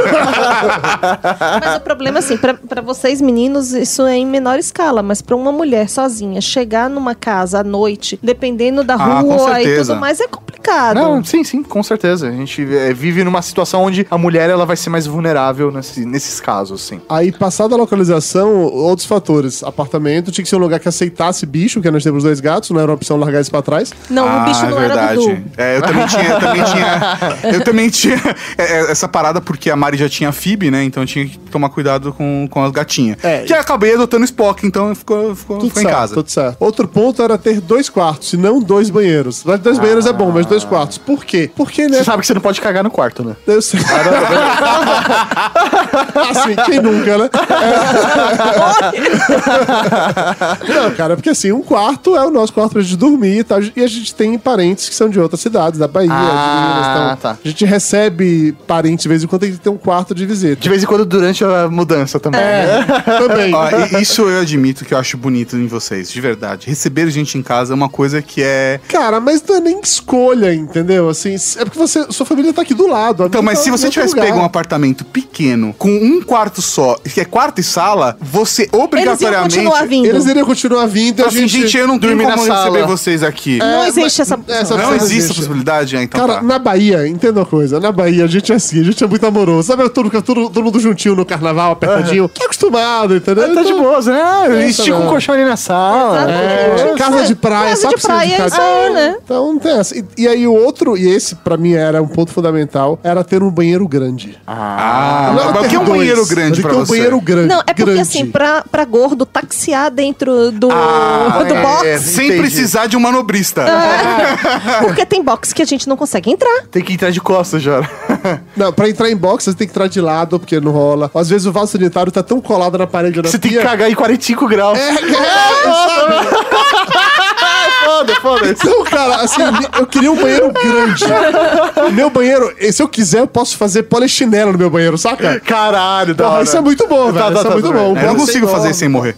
Mas o problema, assim, pra, pra vocês meninos, isso é em menor escala, mas pra uma mulher sozinha chegar numa casa à noite, dependendo da Ah, com rua e certeza. tudo mais, é complicado. Não, sim, sim, com certeza. A gente é, vive numa situação onde a mulher ela vai ser mais vulnerável nesse- nesses casos, sim. Aí, passada a localização, outros fatores. Apartamento tinha que ser um lugar que aceitasse bicho, que nós temos dois gatos, não era uma opção largar isso pra trás. Não, o bicho não era Dudu. É, eu também tinha, eu também tinha, eu também tinha é, é, essa parada porque a Mari já tinha Phoebe, né? Então eu tinha que tomar cuidado com, com as gatinhas. É. Que eu acabei adotando Spock, então ficou, ficou, Tudo ficou certo, em casa. tudo certo. Outro ponto era ter dois quartos, e não dois banheiros. Mas dois banheiros é bom, mas dois quartos. Por quê? Porque, né? Você sabe que você não pode cagar no quarto, né? Eu sei. Assim, quem nunca, né? É. Não, cara, porque assim, um quarto é o nosso quarto pra gente dormir e tal. E a gente tem parentes que são de outras cidades, da Bahia, Ah, de Minas. Então, tá. a gente recebe parentes de vez em quando, tem que ter um quarto de visita. De vez em quando durante a mudança também. É, também. Ó, e- isso eu admito que eu acho bonito em vocês, de verdade. Receber gente em casa é uma coisa que é... Cara, mas não é nem escolha, entendeu? Assim, é porque você, sua família tá aqui do lado. a Então, vida mas tá se em você outro tivesse lugar. pego um apartamento pequeno, com um quarto só, que é quarto e sala, você Eles iam obrigatoriamente... continuar vindo. Eles iriam continuar vindo. Então, a assim, gente, eu não tenho dormir na como sala. receber vocês aqui. Não existe essa... essa Não opção existe essa possibilidade? É, então Cara, tá. na Bahia, entenda uma coisa, na Bahia a gente é assim, a gente é muito amoroso. Sabe, todo, todo, todo mundo juntinho no carnaval, apertadinho, que é acostumado, entendeu? Tá de Então, boas, né? Essa Estica um não. colchão ali na sala. Exatamente. é, casa de praia, Casa só de precisa praia é casa isso aí, né? Então não tem essa. E, e aí o outro, e esse pra mim era um ponto fundamental, era ter um banheiro grande. Ah, Não, mas o que é um dois. banheiro grande Eu pra digo que é um você? banheiro grande. Não, é porque grande. assim, pra, pra gordo taxiar dentro do, Ah, do é, box. é, sem entendi. precisar de um manobrista. Porque tem box que a gente não consegue entrar. Tem que entrar de costas, Jora. Não, pra entrar em box, você tem que entrar de lado, porque não rola. Às vezes o vaso sanitário tá tão colado na parede ou na Você tem que pia. cagar em quarenta e cinco graus. É, é, sabe? Foda, foda. Então, cara, assim, eu queria um banheiro grande. O meu banheiro, se eu quiser, eu posso fazer polichinelo no meu banheiro, saca? Caralho, da Porra, hora. isso é muito bom, velho. Tá, tá, Isso é tá, muito tudo bom. bem. Eu não Pode consigo ser fazer igual. sem morrer.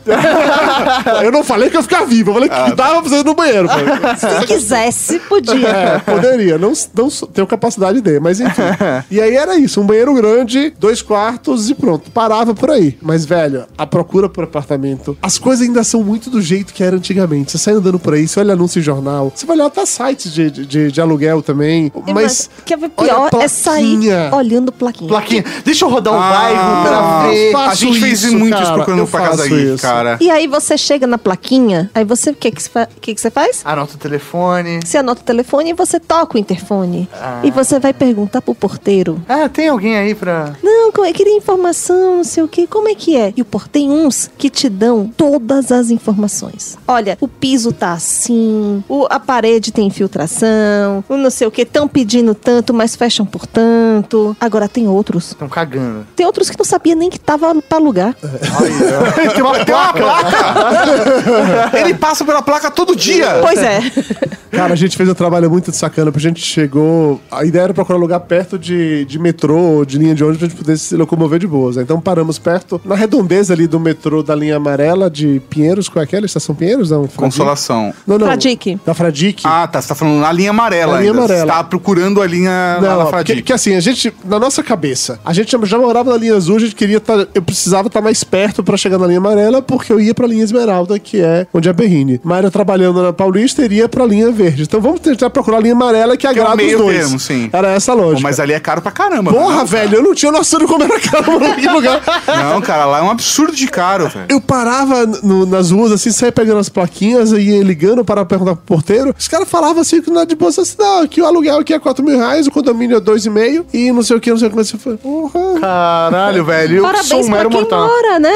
Eu não falei que eu ia ficar vivo, eu falei que dava pra fazer no banheiro. Pô. Se quisesse, podia. É, poderia. Não, não sou- tenho capacidade de, mas enfim. E aí era isso, um banheiro grande, dois quartos e pronto. Parava por aí. Mas, velho, a procura por apartamento, as coisas ainda são muito do jeito que era antigamente. Você sai andando por aí, você olha anúncio em jornal, você vai olhar até sites de, de, de aluguel também. Mas, quer ver olha pior? a É sair plaquinha. olhando plaquinha. Plaquinha. Deixa eu rodar um Ah, bairro pra ver. eu faço a gente fez isso, muito isso cara, procurando eu pra casa faço aí, isso. cara. E aí você chega na plaquinha, aí você, o que que você fa- que que você faz? Anota o telefone. Você anota o telefone e você toca o interfone. E você vai perguntar pro porteiro. Ah, tem alguém aí pra... Não, eu queria informação, não sei o que, como é que é? E o porteiro tem uns que te dão todas as informações. Olha, o piso tá assim, o, a parede tem infiltração, o não sei o que, estão pedindo tanto, mas fecham por tanto. Agora tem outros. Estão cagando. Tem outros que não sabia nem que tava pra alugar. Tem uma, tem uma placa! Ele passa pela placa todo dia! Pois é. Cara, a gente fez um trabalho muito sacana, porque a gente chegou... A ideia era procurar um lugar perto de, de metrô, de linha de ônibus, pra gente poder se locomover de boas. Então paramos perto, na redondeza ali do metrô da linha amarela de Pinheiros, qual é aquela? Estação Pinheiros? Não, Fradique? Consolação. Não, não. Fradique. Da Fradique. Ah, tá. Você tá falando na linha amarela. Na linha ainda. amarela. Você tá procurando a linha lá na Não, Fradique. que, que assim, a gente, na nossa cabeça, a gente já morava na linha azul, a gente queria tá, eu precisava estar mais perto pra chegar na linha amarela, porque eu ia pra linha esmeralda, que é onde é Berrini. Mayra trabalhando na Paulista, iria pra linha verde. Então vamos tentar procurar a linha amarela que Que é o agrada os meio dois. termo, sim. Era essa a Pô, lógica. mas ali é caro pra caramba. Porra, não, velho, eu não tinha noção de como era caro naquele lugar. Não, cara, lá é um absurdo de caro, velho. Eu parava no- nas ruas, assim, saia pegando as plaquinhas e ia ligando para perguntar pro porteiro. Os caras falavam assim, que na de boa, assim, não, que o aluguel aqui é quatro mil reais, o condomínio é dois e meio e não sei o que, não sei o que. Mas você foi, porra. Caralho, velho. Eu Parabéns sou um pra mero quem mortal. mora, né?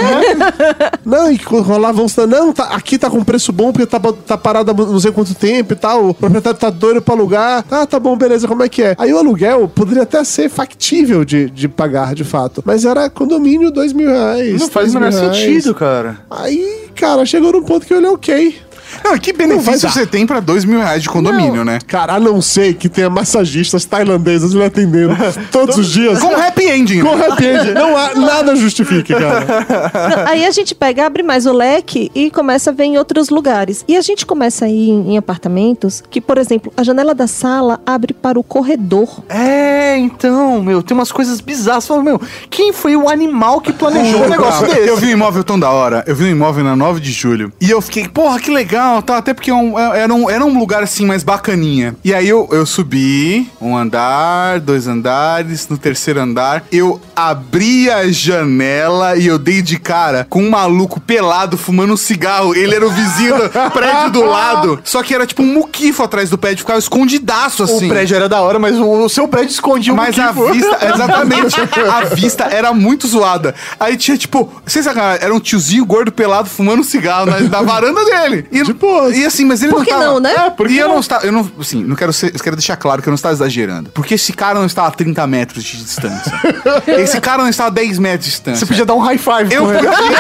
Não, e rolava uns, não, tá, aqui tá com preço bom porque tá, tá parado há não sei quanto tempo e tal, o proprietário tá doido pra alugar. Ah, tá bom, beleza, como é que é? Aí o aluguel poderia até ser factível de, de pagar, de fato. Mas era condomínio dois mil reais. Não faz o três mil menor reais. sentido, cara. Aí, cara, chegou num ponto que eu olhei, ok. Não, e que Não vai benefício dar. você tem pra dois mil reais de condomínio, né? Cara, a não ser que tenha massagistas tailandesas me atendendo todos os dias. Com happy ending. Com happy end. Não há, nada justifique, cara. Não, aí a gente pega, abre mais o leque e começa a ver em outros lugares. E a gente começa a ir em, em apartamentos que, por exemplo, a janela da sala abre para o corredor. É, então, meu, tem umas coisas bizarras. Você fala, meu, quem foi o animal que planejou um negócio desse? Eu vi um imóvel tão da hora. Eu vi um imóvel na nove de julho. E eu fiquei, porra, que legal, tá? Até porque é um- é- era, um, era um lugar assim mais bacaninha. E aí eu, eu subi um andar, dois andares. No terceiro andar, eu abri a janela e eu dei de cara com um maluco pelado fumando um cigarro. Ele era o vizinho do prédio do lado. Só que era tipo um muquifo atrás do prédio, ficava escondidaço assim. O prédio era da hora, mas o, o seu prédio escondia um Mas a motivo. vista, exatamente, a vista era muito zoada. Aí tinha, tipo, vocês sacanagem, era um tiozinho gordo pelado fumando cigarro na, na varanda dele. E, boas. e assim, mas ele Por não que tava... não, né? É, porque e eu não estava, eu não, assim, não quero ser, eu quero deixar claro que eu não estava exagerando. Porque esse cara não estava a trinta metros de distância. Esse cara não estava a dez metros de distância. Você podia dar um high five Eu com ele. podia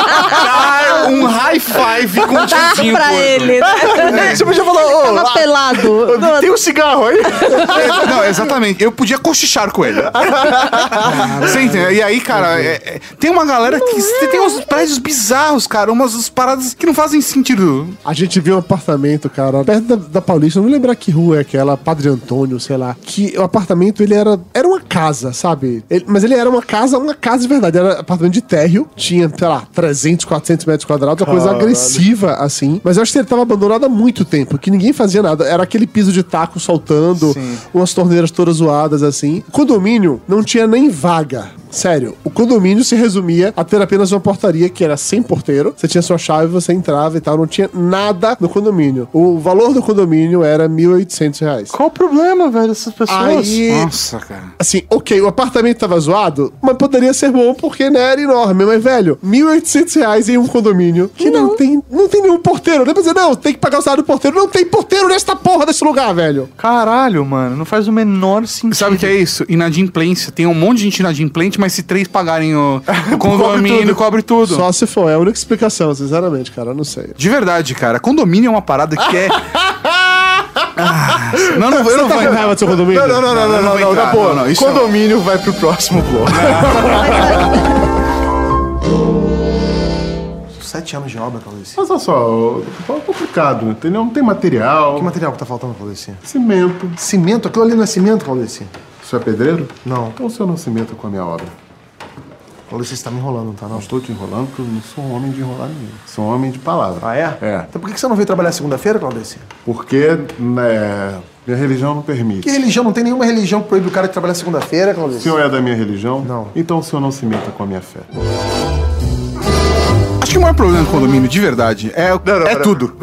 dar um high five com o tiozinho pra gordo. ele, né? Você podia falar, ô, Tava ah, pelado. tem um cigarro aí? É, Não, exatamente. Eu podia cochichar com ele. Você entendeu? E aí, cara, é- é- tem uma galera que tem, tem uns prédios bizarros, cara. Umas umas paradas que não fazem sentido. A gente viu um apartamento, cara, perto da, da Paulista, não me lembro que rua é aquela, Padre Antônio, sei lá, que o apartamento, ele era, era uma casa, sabe? Ele- mas ele era uma casa, uma casa de verdade, era apartamento de térreo, tinha, sei lá, trezentos, quatrocentos metros quadrados, uma coisa agressiva, assim, mas eu acho que ele tava abandonado há muito tempo, que ninguém fazia nada, era aquele piso de taco soltando, umas torneiras todas zoadas, assim. O condomínio não tinha nem vaga Sério, o condomínio se resumia a ter apenas uma portaria que era sem porteiro. Você tinha sua chave, você entrava e tal. Não tinha nada no condomínio. O valor do condomínio era mil e oitocentos reais. Qual o problema, velho, dessas pessoas? Aí, Nossa, cara. assim, ok, o apartamento tava zoado, mas poderia ser bom porque, né, era enorme. Mas, velho, mil e oitocentos reais em um condomínio que não, não tem não tem nenhum porteiro. Não é pra dizer, não, tem que pagar o salário do porteiro. Não tem porteiro nesta porra desse lugar, velho. Caralho, mano, não faz o menor sentido. Sabe o que é isso? Inadimplência. Tem um monte de gente inadimplente, mas se três pagarem o, o condomínio, cobre tudo. Só se for, é a única explicação, sinceramente, cara, eu não sei. De verdade, cara, condomínio é uma parada que é... Ah, não, não, eu não Você tá vou com raiva do seu condomínio? Não, não, não, não, não, não, não, não, não, não, isso condomínio vai pro próximo bloco. Sete anos de obra, Claudeci. Mas olha só, é complicado, entendeu? Não tem material. Que material que tá faltando, Claudeci? Cimento. Cimento? Aquilo ali não é cimento, Claudeci? Você é pedreiro? Não. Então o senhor não cimenta com a minha obra. Claudeci, você tá me enrolando, não tá não? Não estou te enrolando porque eu não sou um homem de enrolar ninguém. Sou um homem de palavra. Ah, é? É. Então por que você não veio trabalhar segunda-feira, Claudeci? Porque, né, minha religião não permite. Que religião? Não tem nenhuma religião que proíbe o cara de trabalhar segunda-feira, O Claudeci? senhor é da minha religião? Não. Então o senhor não se meta com a minha fé. Acho que o maior problema do condomínio, de verdade, é, Não, não, é não, tudo.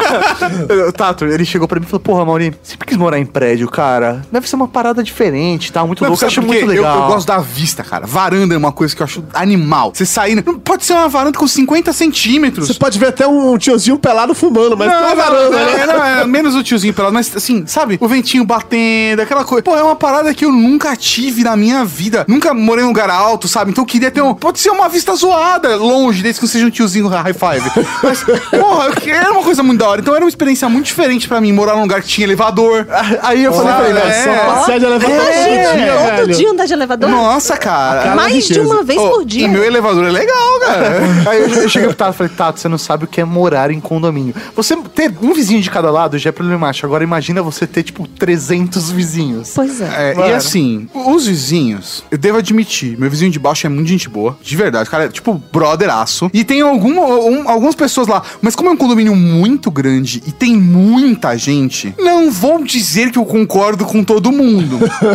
O Tato, ele chegou pra mim e falou, porra, Mauri, sempre quis morar em prédio, cara. Deve ser uma parada diferente, tá? Muito Não, louco, eu sabe acho por quê? muito legal. Eu, eu gosto da vista, cara. Varanda é uma coisa que eu acho animal. Você sair... Não pode ser uma varanda com cinquenta centímetros. Você pode ver até um tiozinho pelado fumando, mas não, é varanda, não, né? não, é menos o tiozinho pelado, mas assim, sabe? O ventinho batendo, aquela coisa. Pô, é uma parada que eu nunca tive na minha vida. Nunca morei em um lugar alto, sabe? Então eu queria ter um... Pode ser uma vista zoada, longe, desde que não seja um tiozinho high five. Mas, porra, eu- era uma coisa muito da hora. Então era uma experiência muito diferente pra mim, morar num lugar que tinha elevador. Aí eu falei pra ele, é. só Passear de elevador todo dia, Todo velho. dia andar de elevador? Nossa, cara. Mais de uma vez Ô, por dia. E meu elevador é legal, cara. Aí eu, eu cheguei pro Tato e falei, Tato, você não sabe o que é morar em condomínio. Você ter um vizinho de cada lado já é problemático. Agora imagina você ter, tipo, trezentos vizinhos. Pois é. É, Mano. e assim, os vizinhos, eu devo admitir, meu vizinho de baixo é muito gente boa, de verdade, cara, é tipo brotheraço. E tem algum, um, algumas pessoas lá, mas como é um condomínio muito grande e tem muita gente, não vou dizer que eu concordo com todo mundo.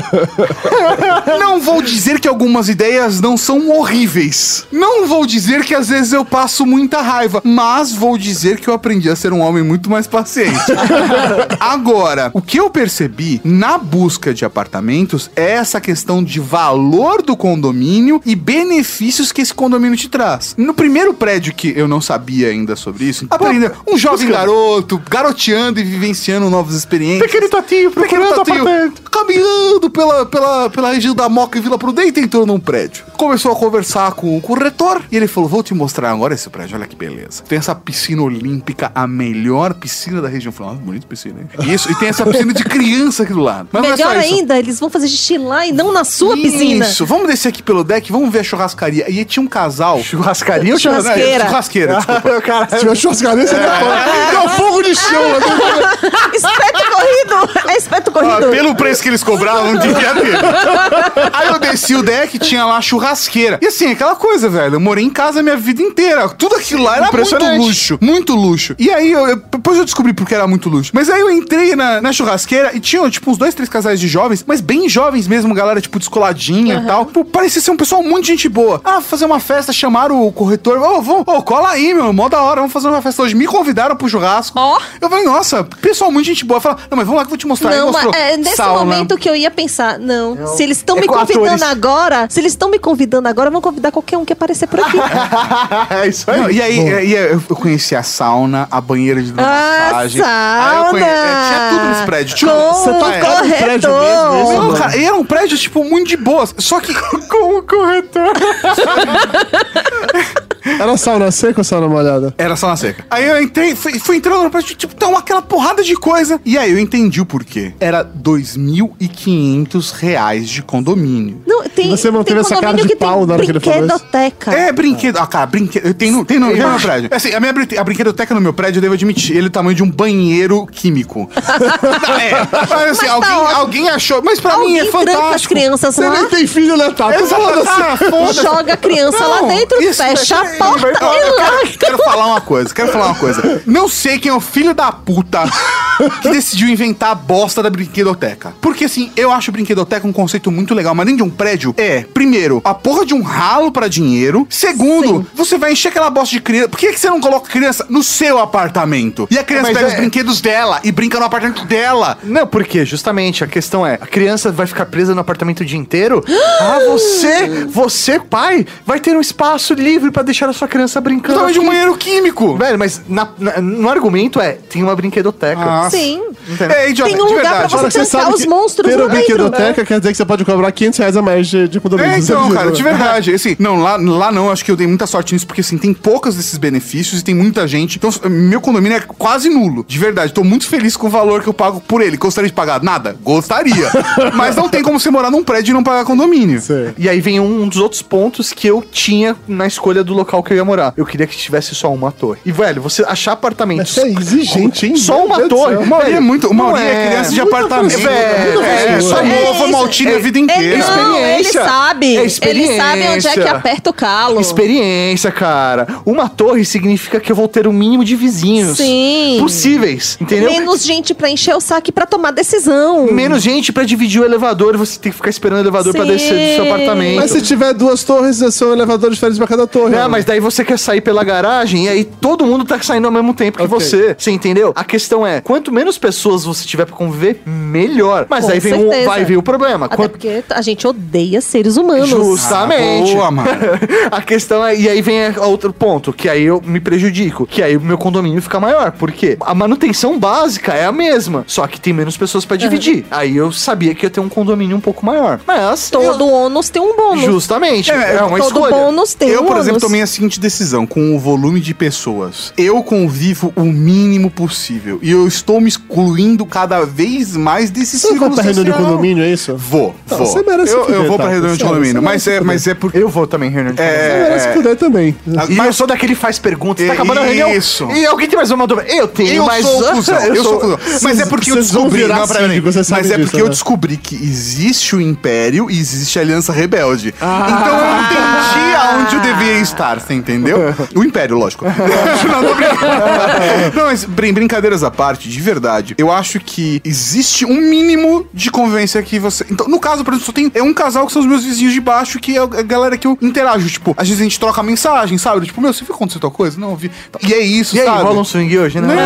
Não vou dizer que algumas ideias não são horríveis. Não vou dizer que às vezes eu passo muita raiva, mas vou dizer que eu aprendi a ser um homem muito mais paciente. Agora, o que eu percebi na busca de apartamentos é essa questão de valor do condomínio e benefícios que esse condomínio te traz. No primeiro prédio que eu não sabia ainda sobre isso, aprendeu um jovem garoto, garoteando e vivenciando novas experiências. Pequeno Tatinho, Pequeno procurando Tatinho, apartamento. caminhando pela, pela, pela região da Moca e Vila Prudente, entrou num prédio. Começou a conversar com, com o retor e ele falou, vou te mostrar agora esse prédio, olha que beleza. Tem essa piscina olímpica, a melhor piscina da região. Eu falei, ah, bonita piscina, hein? Isso, e tem essa piscina de criança aqui do lado. Mas não é só Melhor isso. ainda, eles vão fazer xixi lá e não na sua piscina. Isso, vamos descer aqui pelo deck, vamos ver a churrascaria. E aí tinha um casal. Churrascaria ou Churrasqueira. Não, churrasqueira, desculpa. Cara, Se tiver churrascaria, seria foda. É um fogo de chão. Espeto corrido! É espeto Ah, corrido. pelo preço que eles cobravam, não devia ter. Aí eu desci o deck, tinha lá a churrasqueira. E assim, aquela coisa, velho. Eu morei em casa a minha vida inteira. Tudo aquilo lá era muito Impressionante. luxo. Muito luxo. E aí, eu, eu- depois eu descobri porque era muito luxo. Mas aí eu entrei na, na churrasqueira e tinha, tipo, uns dois, três casais de jovens, mas bem jovens mesmo, galera, tipo, descoladinha e tal. Pô, parecia ser um pessoal muito gente boa. Ah, fazer uma festa, chamaram o corretor. Ô, vamos, ô, cola aí, meu, mó da hora, vamos fazer uma festa hoje. Me convidaram pro churrasco. Ó. Eu falei, nossa, pessoal muito gente boa. Fala, não, mas vamos lá que eu vou te mostrar. Aí Não, mas mostrou é nesse sauna. momento que eu ia pensar, não, se eles estão É me com convidando atores. agora, se eles estão me convidando agora, vão convidar qualquer um que aparecer por aqui. é isso aí. Não, e aí, e aí eu eu conheci a sauna, a banheira de Ah, massagem. Aí eu sauna! conhe- é, tinha tudo nesse prédio. Tipo, Com você tá- o era um prédio corretor. mesmo, não, cara, e era um prédio, tipo, muito de boas. Só que com o corretor. Era sauna seca ou sauna molhada? Era sauna seca. Aí eu entrei, fui, fui entrando no prédio, tipo, tá uma, aquela porrada de coisa. E aí eu entendi o porquê. Era dois mil e quinhentos reais de condomínio. Não, tem, Você manteve tem essa cara condomínio de que tem pau na hora que ele falou isso? brinquedoteca. É, brinquedo. Ah, cara, brinquedo. Tem no, tem no, tem no meu prédio. Assim, a minha brin- a brinquedoteca no meu prédio, eu devo admitir, ele é o tamanho de um banheiro químico. é, mas assim, tá alguém, ótimo. alguém achou. Mas pra Alguém mim é tranca as fantástico. crianças Você lá, nem tem filho, né, Tato? Exato. Ah, foda-se. joga a criança lá Não, dentro, isso- fecha a isso- porta Ó, e eu larga. quero, quero falar uma coisa, quero falar uma coisa. Não sei quem é o filho da puta que decidiu inventar a bosta da brinquedoteca. Porque assim, eu acho brinquedoteca um conceito muito legal, mas dentro de um prédio é, primeiro, a porra de um ralo pra dinheiro. Segundo, Sim. você vai encher aquela bosta de criança. Por que, que você não coloca a criança no seu apartamento? E a criança Mas pega é... os brinquedos dela e brinca no apartamento dela. Não, porque justamente a questão é, a criança vai ficar presa no apartamento o dia inteiro? Ah, você, você, pai, vai ter um espaço livre pra deixar a sua criança brincando. Talvez de um banheiro químico. Velho, mas na, na, no argumento é, tem uma brinquedoteca. Ah, Sim. É, idiota, tem um de lugar verdade. pra você trancar os monstros ter lá uma dentro, brinquedoteca né? quer dizer que você pode cobrar quinhentos reais a mais de, de condomínio. É, então, Você cara, viu, de né? verdade. Assim, não, lá, lá não, acho que eu dei muita sorte nisso, porque assim, tem poucos desses benefícios e tem muita gente. Então, meu condomínio é quase nulo. De verdade, tô muito feliz com o valor que eu pago por ele. Gostaria de pagar? Nada? Gostaria. Mas não tem como você morar num prédio e não pagar condomínio. Sim. E aí vem um dos outros pontos que eu tinha na escolha do local que eu ia morar. Eu queria que tivesse só uma torre. E, velho, você achar apartamentos... Mas é exigente, hein? Só uma Meu Deus do torre. céu. O Mauri é muito. O Mauri Não é, é. criança de Muita apartamento. frescura, É, muita é, frescura. só É ovo isso. maltine a vida Ele, inteira. não, ele Experiência. sabe. É Ele experiência. sabe onde é que aperta o calo. Experiência, cara. Uma torre significa que eu vou ter o mínimo de vizinhos Sim. possíveis, entendeu? Menos gente pra encher o saco e pra tomar decisão. Menos gente pra dividir o elevador e você tem que ficar esperando o elevador pra Sim. descer do seu apartamento. Mas se tiver duas torres, são elevadores diferentes pra cada torre. Não, mas daí você quer sair pela garagem e aí todo mundo tá saindo ao mesmo tempo que Ok. você. Você entendeu? A questão é, quanto menos pessoas você tiver pra conviver, melhor. Mas Com aí vem um, certeza. vai vir o problema. Até Quanto... porque a gente odeia seres humanos. Justamente. Ah, boa, mano. A questão é, e aí vem a- outro ponto, que aí eu me prejudico, que aí o meu condomínio fica maior. Por quê? A manutenção básica é a mesma, só que tem menos pessoas pra dividir. Aí eu sabia que ia ter um condomínio um pouco maior. Mas Todo ônus tem um bônus. justamente, É, é, uma Todo escolha. bônus tem Eu, um por exemplo, ônus. tomei a seguinte decisão: com o volume de pessoas, eu convivo o mínimo possível. E eu estou me excluindo cada vez mais desse Você vai círculo pra reunião de social. condomínio, é isso? Vou, Não, vou. você merece eu, fuder, eu vou tá? pra reunião de Sério, condomínio, você mas merece é, fuder. mas é porque... Eu vou também em reunião de É, condomínio. Você merece fuder também. Ah, E mas- eu sou daquele que faz perguntas, É, tá acabando a reunião. isso. E alguém tem mais uma dúvida? Eu tenho, Eu mas... sou cuzão, eu, sou cuzão. Mas é porque eu vocês vão descobri... virar Não, peraí, síndico, você mas sabe é disso, porque eu né? descobri que existe o Império e existe a Aliança Rebelde. Então eu entendi aonde eu devia estar, você entendeu? O Império, lógico. Não, tô brincando. Não, mas brin- brincadeiras à parte, de verdade, eu acho que existe um mínimo de convivência que você... Então, no caso, por exemplo, só tem é um casal que são os meus vizinhos de baixo, que é a galera que eu interajo. Tipo, às vezes a gente troca mensagem, sabe? Tipo, meu, você viu acontecer tua coisa? Não, eu vi. E é isso, E aí, sabe? rola um swing hoje, né?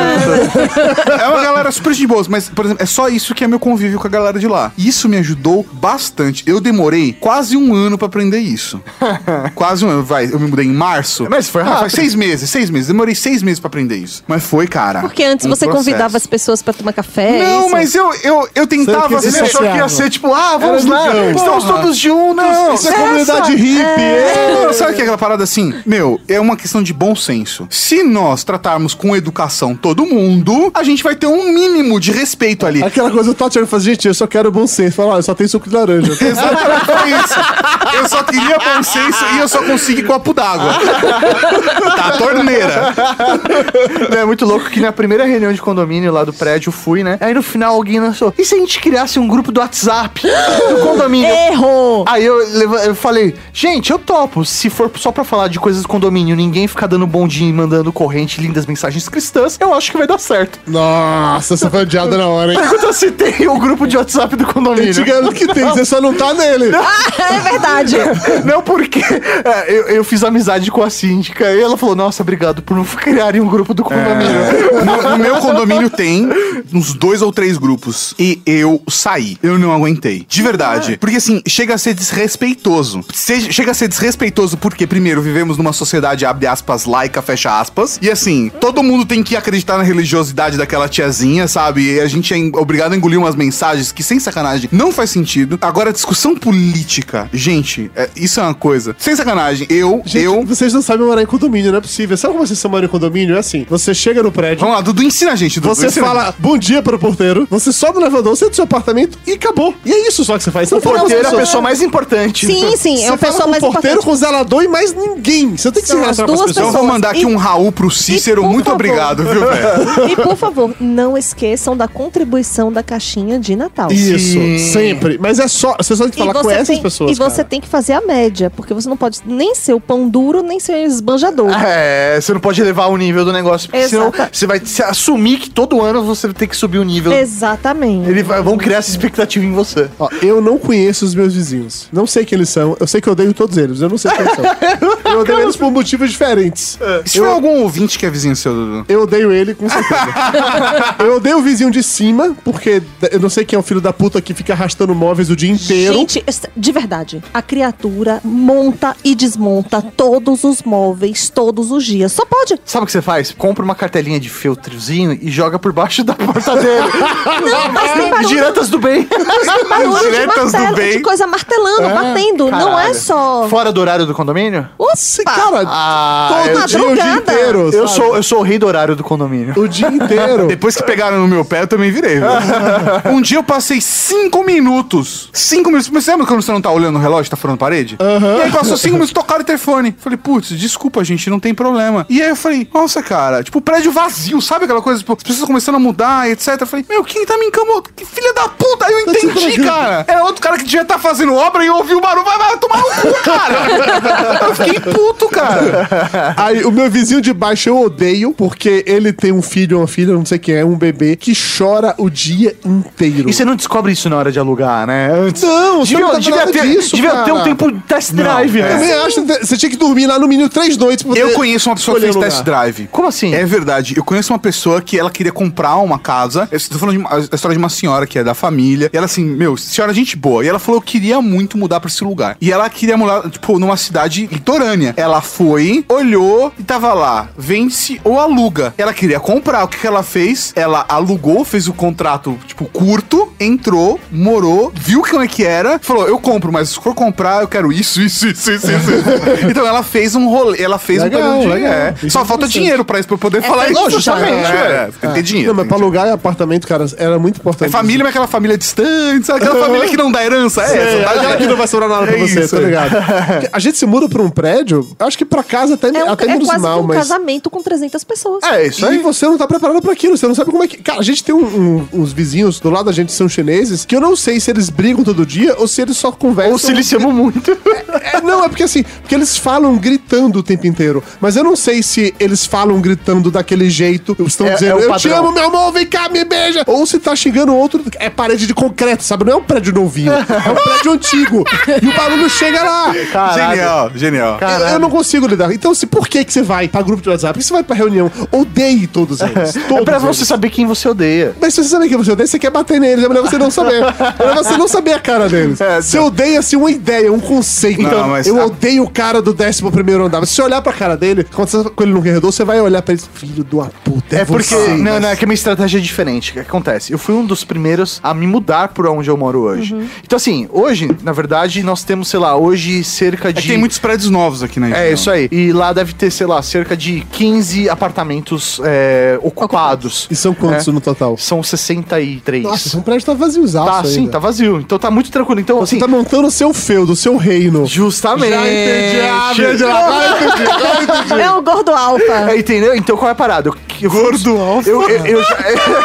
É uma galera super de boas, mas, por exemplo, é só isso que é meu convívio com a galera de lá. E isso me ajudou bastante. Eu demorei quase um ano pra aprender isso. Quase um ano, vai. Eu me mudei em março. Mas foi Ah, rápido. faz seis meses, seis meses. Demorei seis meses pra aprender isso. Mas foi, cara. Porque antes um você processo. convidava as pessoas pra tomar café. Não, isso? mas eu, eu, eu tentava... Você Você achou que ia ser, tipo, ah, vamos Era lá, amigão. estamos Porra. todos juntos. Não, Isso é comunidade hippie. É, não, sabe o que é aquela parada assim? Meu, é uma questão de bom senso. Se nós tratarmos com educação todo mundo, a gente vai ter um mínimo de respeito ali. Aquela coisa, o Tati faz, gente, eu só quero bom senso. Fala, olha, só tem suco de laranja. Exatamente foi isso. Eu só queria bom senso e eu só consegui copo d'água. Tá, torneira. É muito louco que na primeira reunião de condomínio lá do prédio eu fui, né? Aí no final alguém lançou, e se a gente criasse um grupo do WhatsApp do condomínio? Erro! Aí eu, leva- eu falei, gente, eu topo. Se for só pra falar de coisas do condomínio, ninguém ficar dando bondinho e mandando corrente, lindas mensagens cristãs, eu acho que vai dar certo. Nossa, você foi odiada na hora, hein? Pergunta se tem o grupo de WhatsApp do Eu condomínio. te garanto que tem, você só não tá nele. Ah, é verdade. Não, porque é, eu, eu fiz amizade com a síndica e ela falou, nossa, obrigado por não criarem um grupo do condomínio. No, no meu condomínio tem uns dois ou três grupos. E eu saí. Eu não aguentei. De verdade. Porque assim, chega a ser desrespeitoso. Se- chega a ser desrespeitoso porque, primeiro, vivemos numa sociedade, abre aspas, laica, fecha aspas. E assim, todo mundo tem que acreditar na religiosidade daquela tiazinha, sabe? E a gente é en- obrigado a engolir umas mensagens que, sem sacanagem, não faz sentido. Agora, discussão política. Gente, é- isso é uma coisa. Sem sacanagem, eu, Gente, eu... vocês não sabem morar em condomínio, não é possível. Sabe como vocês moram em condomínio? É assim, você chega no prédio, Vamos lá, Dudu, ensina a gente, Dudu. você ensina. fala bom dia para o porteiro, você sobe no elevador, você é do seu apartamento e acabou. E é isso só que você faz. Você O não fala porteiro é a mais pessoa mais importante. frente. Sim, sim, é uma pessoa mais com o porteiro, importante. com o zelador e mais ninguém. Você tem que São se as relacionar com as duas pessoas. Eu vou mandar aqui E- um Raul pro Cícero. e, por Muito favor. obrigado, viu, velho? E por favor, não esqueçam da contribuição da caixinha de Natal. Isso, Sim. sempre. Mas é só. Você só tem que falar com essas tem, pessoas. e você cara. tem que fazer a média, porque você não pode nem ser o pão duro, nem ser o esbanjador. É, você não pode levar o nível do negócio, porque senão Exata- você vai se assumir que todo ano você vai ter que subir o nível. Exatamente. Eles vai- vão criar essa expectativa em você. Ó, eu não conheço os meus vizinhos. Não sei quem eles são. Eu sei que eu odeio todos eles. Eu não sei quem eles são. Eu odeio eles por motivos diferentes. Se for algum ouvinte que é vizinho seu, Dudu. Eu odeio ele, com certeza. Eu odeio o vizinho de cima, porque eu não sei quem é o filho da puta que fica arrastando móveis o dia inteiro. Gente, de verdade, a criatura monta e desmonta todos os móveis todos os dias. Só pode. Sabe o que você faz? Compra uma cartelinha de feltrozinho e joga por baixo da porta dele. Não, mas tem barulho. Diretas do bem. Barulho de Diretas do martelo, bem. de coisa martelando, batendo. Não é Caralho. só... Fora do horário do condomínio? Opa! Cara, Ah, todo eu- dia, o dia madrugada. inteiro. Eu sabe? sou, eu sou o rei do horário do condomínio. O dia inteiro. Depois que pegaram no meu pé, eu também virei, viu? Um dia eu passei cinco minutos. Cinco minutos. Você lembra quando você não tá olhando o relógio, tá furando parede? E aí passou cinco minutos, tocaram o interfone. Falei, putz, desculpa, gente, não tem problema. E aí eu falei, nossa, cara, tipo, prédio vazio, sabe aquela coisa? Tipo, as pessoas começando a mudar, e etcétera. Eu falei, meu, quem tá me incomodando? Que filha da puta! Aí eu entendi, cara. Era outro cara que devia estar fazendo obra e eu ouvi o barulho. Vai, vai, tomar no cu, cara. Eu fiquei puto, cara. Aí, o meu vizinho de baixo eu odeio, porque ele tem um filho ou uma filha, não sei quem é, um bebê, que chora o dia inteiro. E você não descobre isso na hora de alugar, né? Antes. Não, você devia, não tá devia, nada ter, disso, devia cara. ter um tempo de test drive, Eu né? também acho que você tinha que dormir lá no mínimo três noites pra poder Eu conheço uma pessoa que escolher fez o lugar. test drive. Como assim? É verdade. Eu conheço uma pessoa que ela queria comprar uma casa. Eu tô falando de uma, a história de uma senhora que é da família. E ela assim, meu, senhora, gente boa. E ela falou, eu queria muito mudar pra esse lugar. E ela queria mudar, tipo, numa cidade litorânea. Ela foi, olhou e tava lá, vence ou aluga. Ela queria comprar. O que que ela fez? Ela alugou, fez o contrato, tipo, curto, entrou, morou, viu como é que era, falou, eu compro, mas se for comprar, eu quero isso, isso, isso, isso, isso. Então ela fez um rolê, ela fez Legal, um período de... legal. É. Isso Só é falta interessante. dinheiro pra isso, pra eu poder falar foi isso. isso, Justamente, justamente, é, ué. é, tem que ter dinheiro. Não, mas tem pra que- alugar apartamento, cara, era muito importante. É família, mas aquela família distante, sabe? Aquela família que não dá herança, é É, essa, tá, aquela gente? que não vai sobrar nada pra É você, isso tá aí. ligado? Porque a gente se muda pra um prédio, acho que pra casa até, É, um, até é menos quase mal, que um mas... casamento com trezentas pessoas. É, isso E aí. você não tá preparado pra aquilo, você não sabe como é que... Cara, a gente tem um- um- uns vizinhos do lado da gente são chineses, que eu não sei se eles brigam todo dia ou se eles só conversam... Ou se eles se amam muito. É, não, é porque assim, porque eles falam gritando o tempo inteiro. Mas eu não sei se eles falam gritando daquele jeito, estão É- dizendo, é o eu te padrão. amo, meu amor, vem cá, me beija. Ou se tá xingando outro, é parede de concreto, sabe? Não é um prédio novinho, é um prédio antigo. E o barulho chega lá. Genial, genial. Eu, eu não consigo lidar. Então, assim, por que que você vai pra grupo de WhatsApp? Por que você vai pra reunião? Odeie todos eles. É Todos pra eles. você saber quem você odeia. Mas se você saber que você odeia, você quer bater neles. É melhor você não saber. É melhor você não saber a cara deles. Você odeia, assim, uma ideia, um conceito. Não, Então, mas eu a- odeio o cara do décimo primeiro andar. Se você olhar pra cara dele, quando você tá com ele no corredor, você vai olhar pra ele, filho de uma puta. É porque. você. Não, não, é que a minha estratégia é diferente. O que acontece? Eu fui um dos primeiros a me mudar por onde eu moro hoje. Então, assim, hoje, na verdade, nós temos, sei lá, hoje cerca É de. que tem muitos prédios novos aqui, né? É, isso aí. E lá deve ter, sei lá, cerca de quinze apartamentos é, ocupados. E são quantos É. no total? São sessenta e três. Nossa, esse prédio tá vaziozaço Tá, ainda. sim, tá vazio. Então tá muito tranquilo. Então, Você assim, tá montando o seu feudo, o seu reino. justamente. Já entendi. Ah, entendi. Agora entendi. Agora entendi. É o gordo alfa. É, entendeu? Então qual é a parada? Eu, eu, Gordo alfa. Eu, eu, eu, já-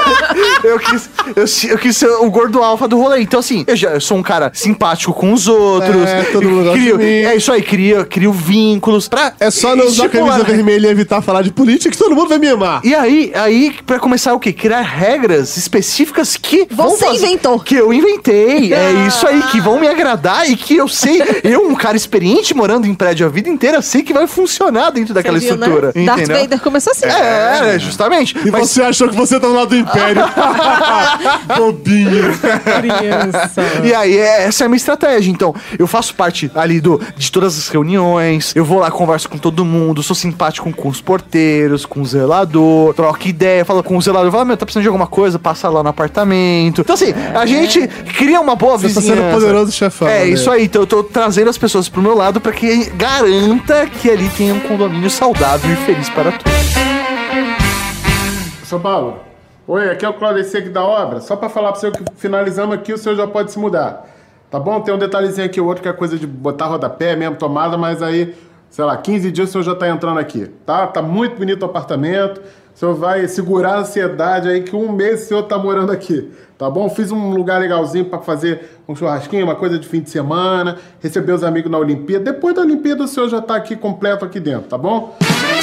eu quis, eu, eu quis ser o gordo alfa do rolê. Então, assim, eu, já, eu sou um cara simpático com os outros. É, todo mundo eu gosta crio, de mim. É isso aí, crio, crio vínculos. Pra É só não usar estimular, camisa né? vermelha e evitar falar de política que todo mundo vai me amar. E aí, aí, pra começar o quê? Criar regras específicas que vão Você fazer- inventou. Que eu inventei. É isso aí, que vão me agradar e que eu sei, eu, um cara experiente morando em prédio a vida inteira, sei que vai funcionar dentro daquela Você viu, né? estrutura. Darth Entendeu? Vader começou assim. É, é, justamente. E Mas você achou que você tá do lado do Império. Bobinho. Criança. E aí, é- essa é a minha estratégia. Então, eu faço parte ali do, de todas as reuniões, eu vou lá, converso com todo mundo, sou simpático com os porteiros, com o zelador, troco ideia, falo com o zelador, falo, meu, tá precisando de alguma coisa, passa lá no apartamento. Então, assim, a gente cria uma boa Você tá vizinhança. sendo poderoso chefão. É, né? isso aí. Então, eu tô trazendo as pessoas pro meu lado pra que garanta que ali tenha um condomínio saudável e feliz para todos. São Paulo, oi, aqui é o Claudio aqui da obra. Só pra falar pro senhor que finalizamos aqui, o senhor já pode se mudar. Tá bom? Tem um detalhezinho aqui, o outro que é coisa de botar rodapé mesmo, tomada, mas aí, sei lá, quinze dias o senhor já tá entrando aqui, tá? Tá muito bonito o apartamento, o senhor vai segurar a ansiedade aí que um mês o senhor tá morando aqui, tá bom? Fiz um lugar legalzinho pra fazer um churrasquinho, uma coisa de fim de semana, receber os amigos na Olimpíada. Depois da Olimpíada o senhor já tá aqui completo aqui dentro, tá bom?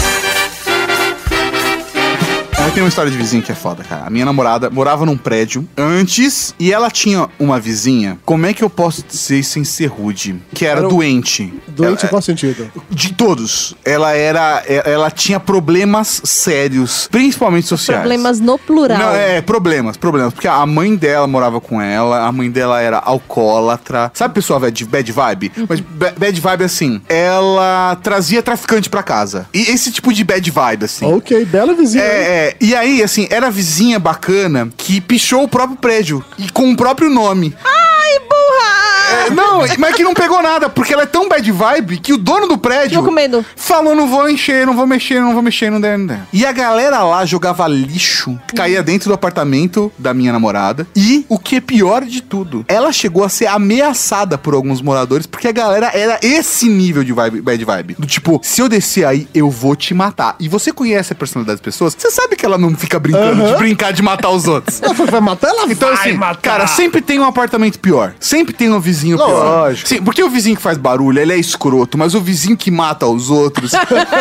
Eu tenho uma história de vizinho que é foda, cara. A minha namorada morava num prédio antes e ela tinha uma vizinha, como é que eu posso dizer sem ser rude? Que era, era doente. Doente ela, em qual sentido? De todos. Ela era... Ela tinha problemas sérios, principalmente sociais. Problemas no plural. Não, é, problemas, problemas. Porque a mãe dela morava com ela, a mãe dela era alcoólatra. Sabe pessoa bad, bad vibe? Mas bad vibe, assim, ela trazia traficante pra casa. E esse tipo de bad vibe, assim. Ok, bela vizinha. É, é. E aí, assim, era a vizinha bacana que pichou o próprio prédio. E com o próprio nome. Ai, burra! É, não, mas que não pegou nada, porque ela é tão bad vibe que o dono do prédio... Ficou com medo. Falou, não vou encher, não vou mexer, não vou mexer, não der, não der. E a galera lá jogava lixo, caía dentro do apartamento da minha namorada. E, o que é pior de tudo, ela chegou a ser ameaçada por alguns moradores, porque a galera era esse nível de vibe, bad vibe. Do tipo, se eu descer aí, eu vou te matar. E você conhece a personalidade das pessoas, você sabe que ela não fica brincando Uhum. de brincar de matar os outros. Ela vai matar, ela Então, vai assim, matar. cara, sempre tem um apartamento pior. Sempre tem um vizinho pior. Lógico. Sim, porque o vizinho que faz barulho, ele é escroto, mas o vizinho que mata os outros...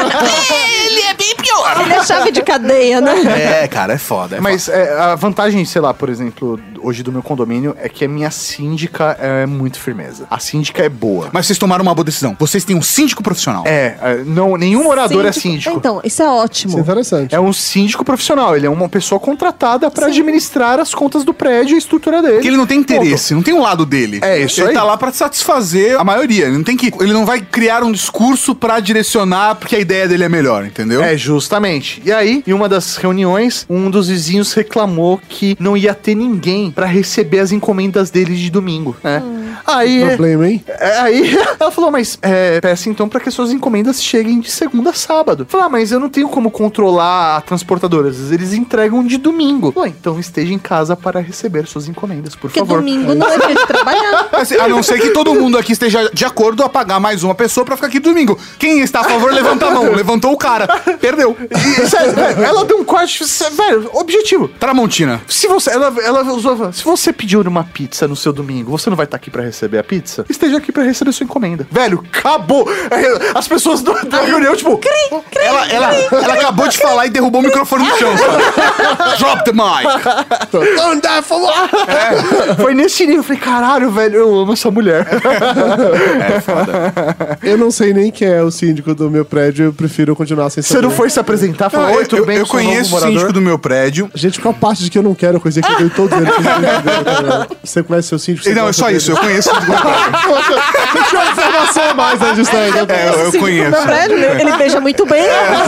ele é bem pior. Ele é chave de cadeia, né? É, cara, é foda. É Mas foda. é, a vantagem, sei lá, por exemplo, hoje do meu condomínio é que a minha síndica é muito firmeza. A síndica é boa. Mas vocês tomaram uma boa decisão. Vocês têm um síndico profissional. É, é, não, nenhum morador é síndico. Então, isso é ótimo. Isso é interessante. É um síndico profissional, ele é uma pessoa contratada pra administrar as contas do prédio e a estrutura dele. Porque ele não tem interesse, Ponto. não tem um lado dele. É isso ele aí. tá lá pra satisfazer a maioria. Ele não tem que, ele não vai criar um discurso pra direcionar porque a ideia dele é melhor, entendeu? É, justamente. E aí, em uma das reuniões, um dos vizinhos reclamou que não ia ter ninguém pra receber as encomendas dele de domingo, né? Hum. Aí, Problema, hein? é, aí ela falou, mas é, peça então pra que as suas encomendas cheguem de segunda a sábado. Falei, ah, mas eu não tenho como controlar a transportadora, às vezes eles entregam de domingo. Falei, então esteja em casa para receber suas encomendas, por Porque favor. domingo não é dia de trabalhar. Assim, a não ser que todo mundo aqui esteja de acordo a pagar mais uma pessoa pra ficar aqui domingo. Quem está a favor, levanta a mão. Levantou o cara. Perdeu. E, sério, velho, ela deu um corte, velho, objetivo. Tramontina. Se você, ela, ela usou, se você pediu uma pizza no seu domingo, você não vai estar aqui pra receber a pizza? Esteja aqui pra receber sua encomenda. Velho, acabou. As pessoas do, da reunião, tipo... Ela, ela, ela acabou de falar e derrubou o microfone no chão, sabe? Drop the mic. Don't die for what? É, foi nesse nível. Eu falei, caralho, velho, eu amo essa mulher. É foda. Eu não sei nem quem é o síndico do meu prédio, eu prefiro continuar sem saber. Você não foi se apresentar? Falou, Não, oi, tudo eu, bem? eu sou um novo conheço o morador?" síndico do meu prédio. Gente, qual parte de que eu não quero conhecer que eu dei todos eles? Você conhece seu síndico? Você Não, é gosta só dele? isso, eu conheço o síndico do meu prédio. Poxa, tinha uma informação a mais antes disso aí. É, eu, eu Sim, conheço. meu prédio, ele beija muito bem.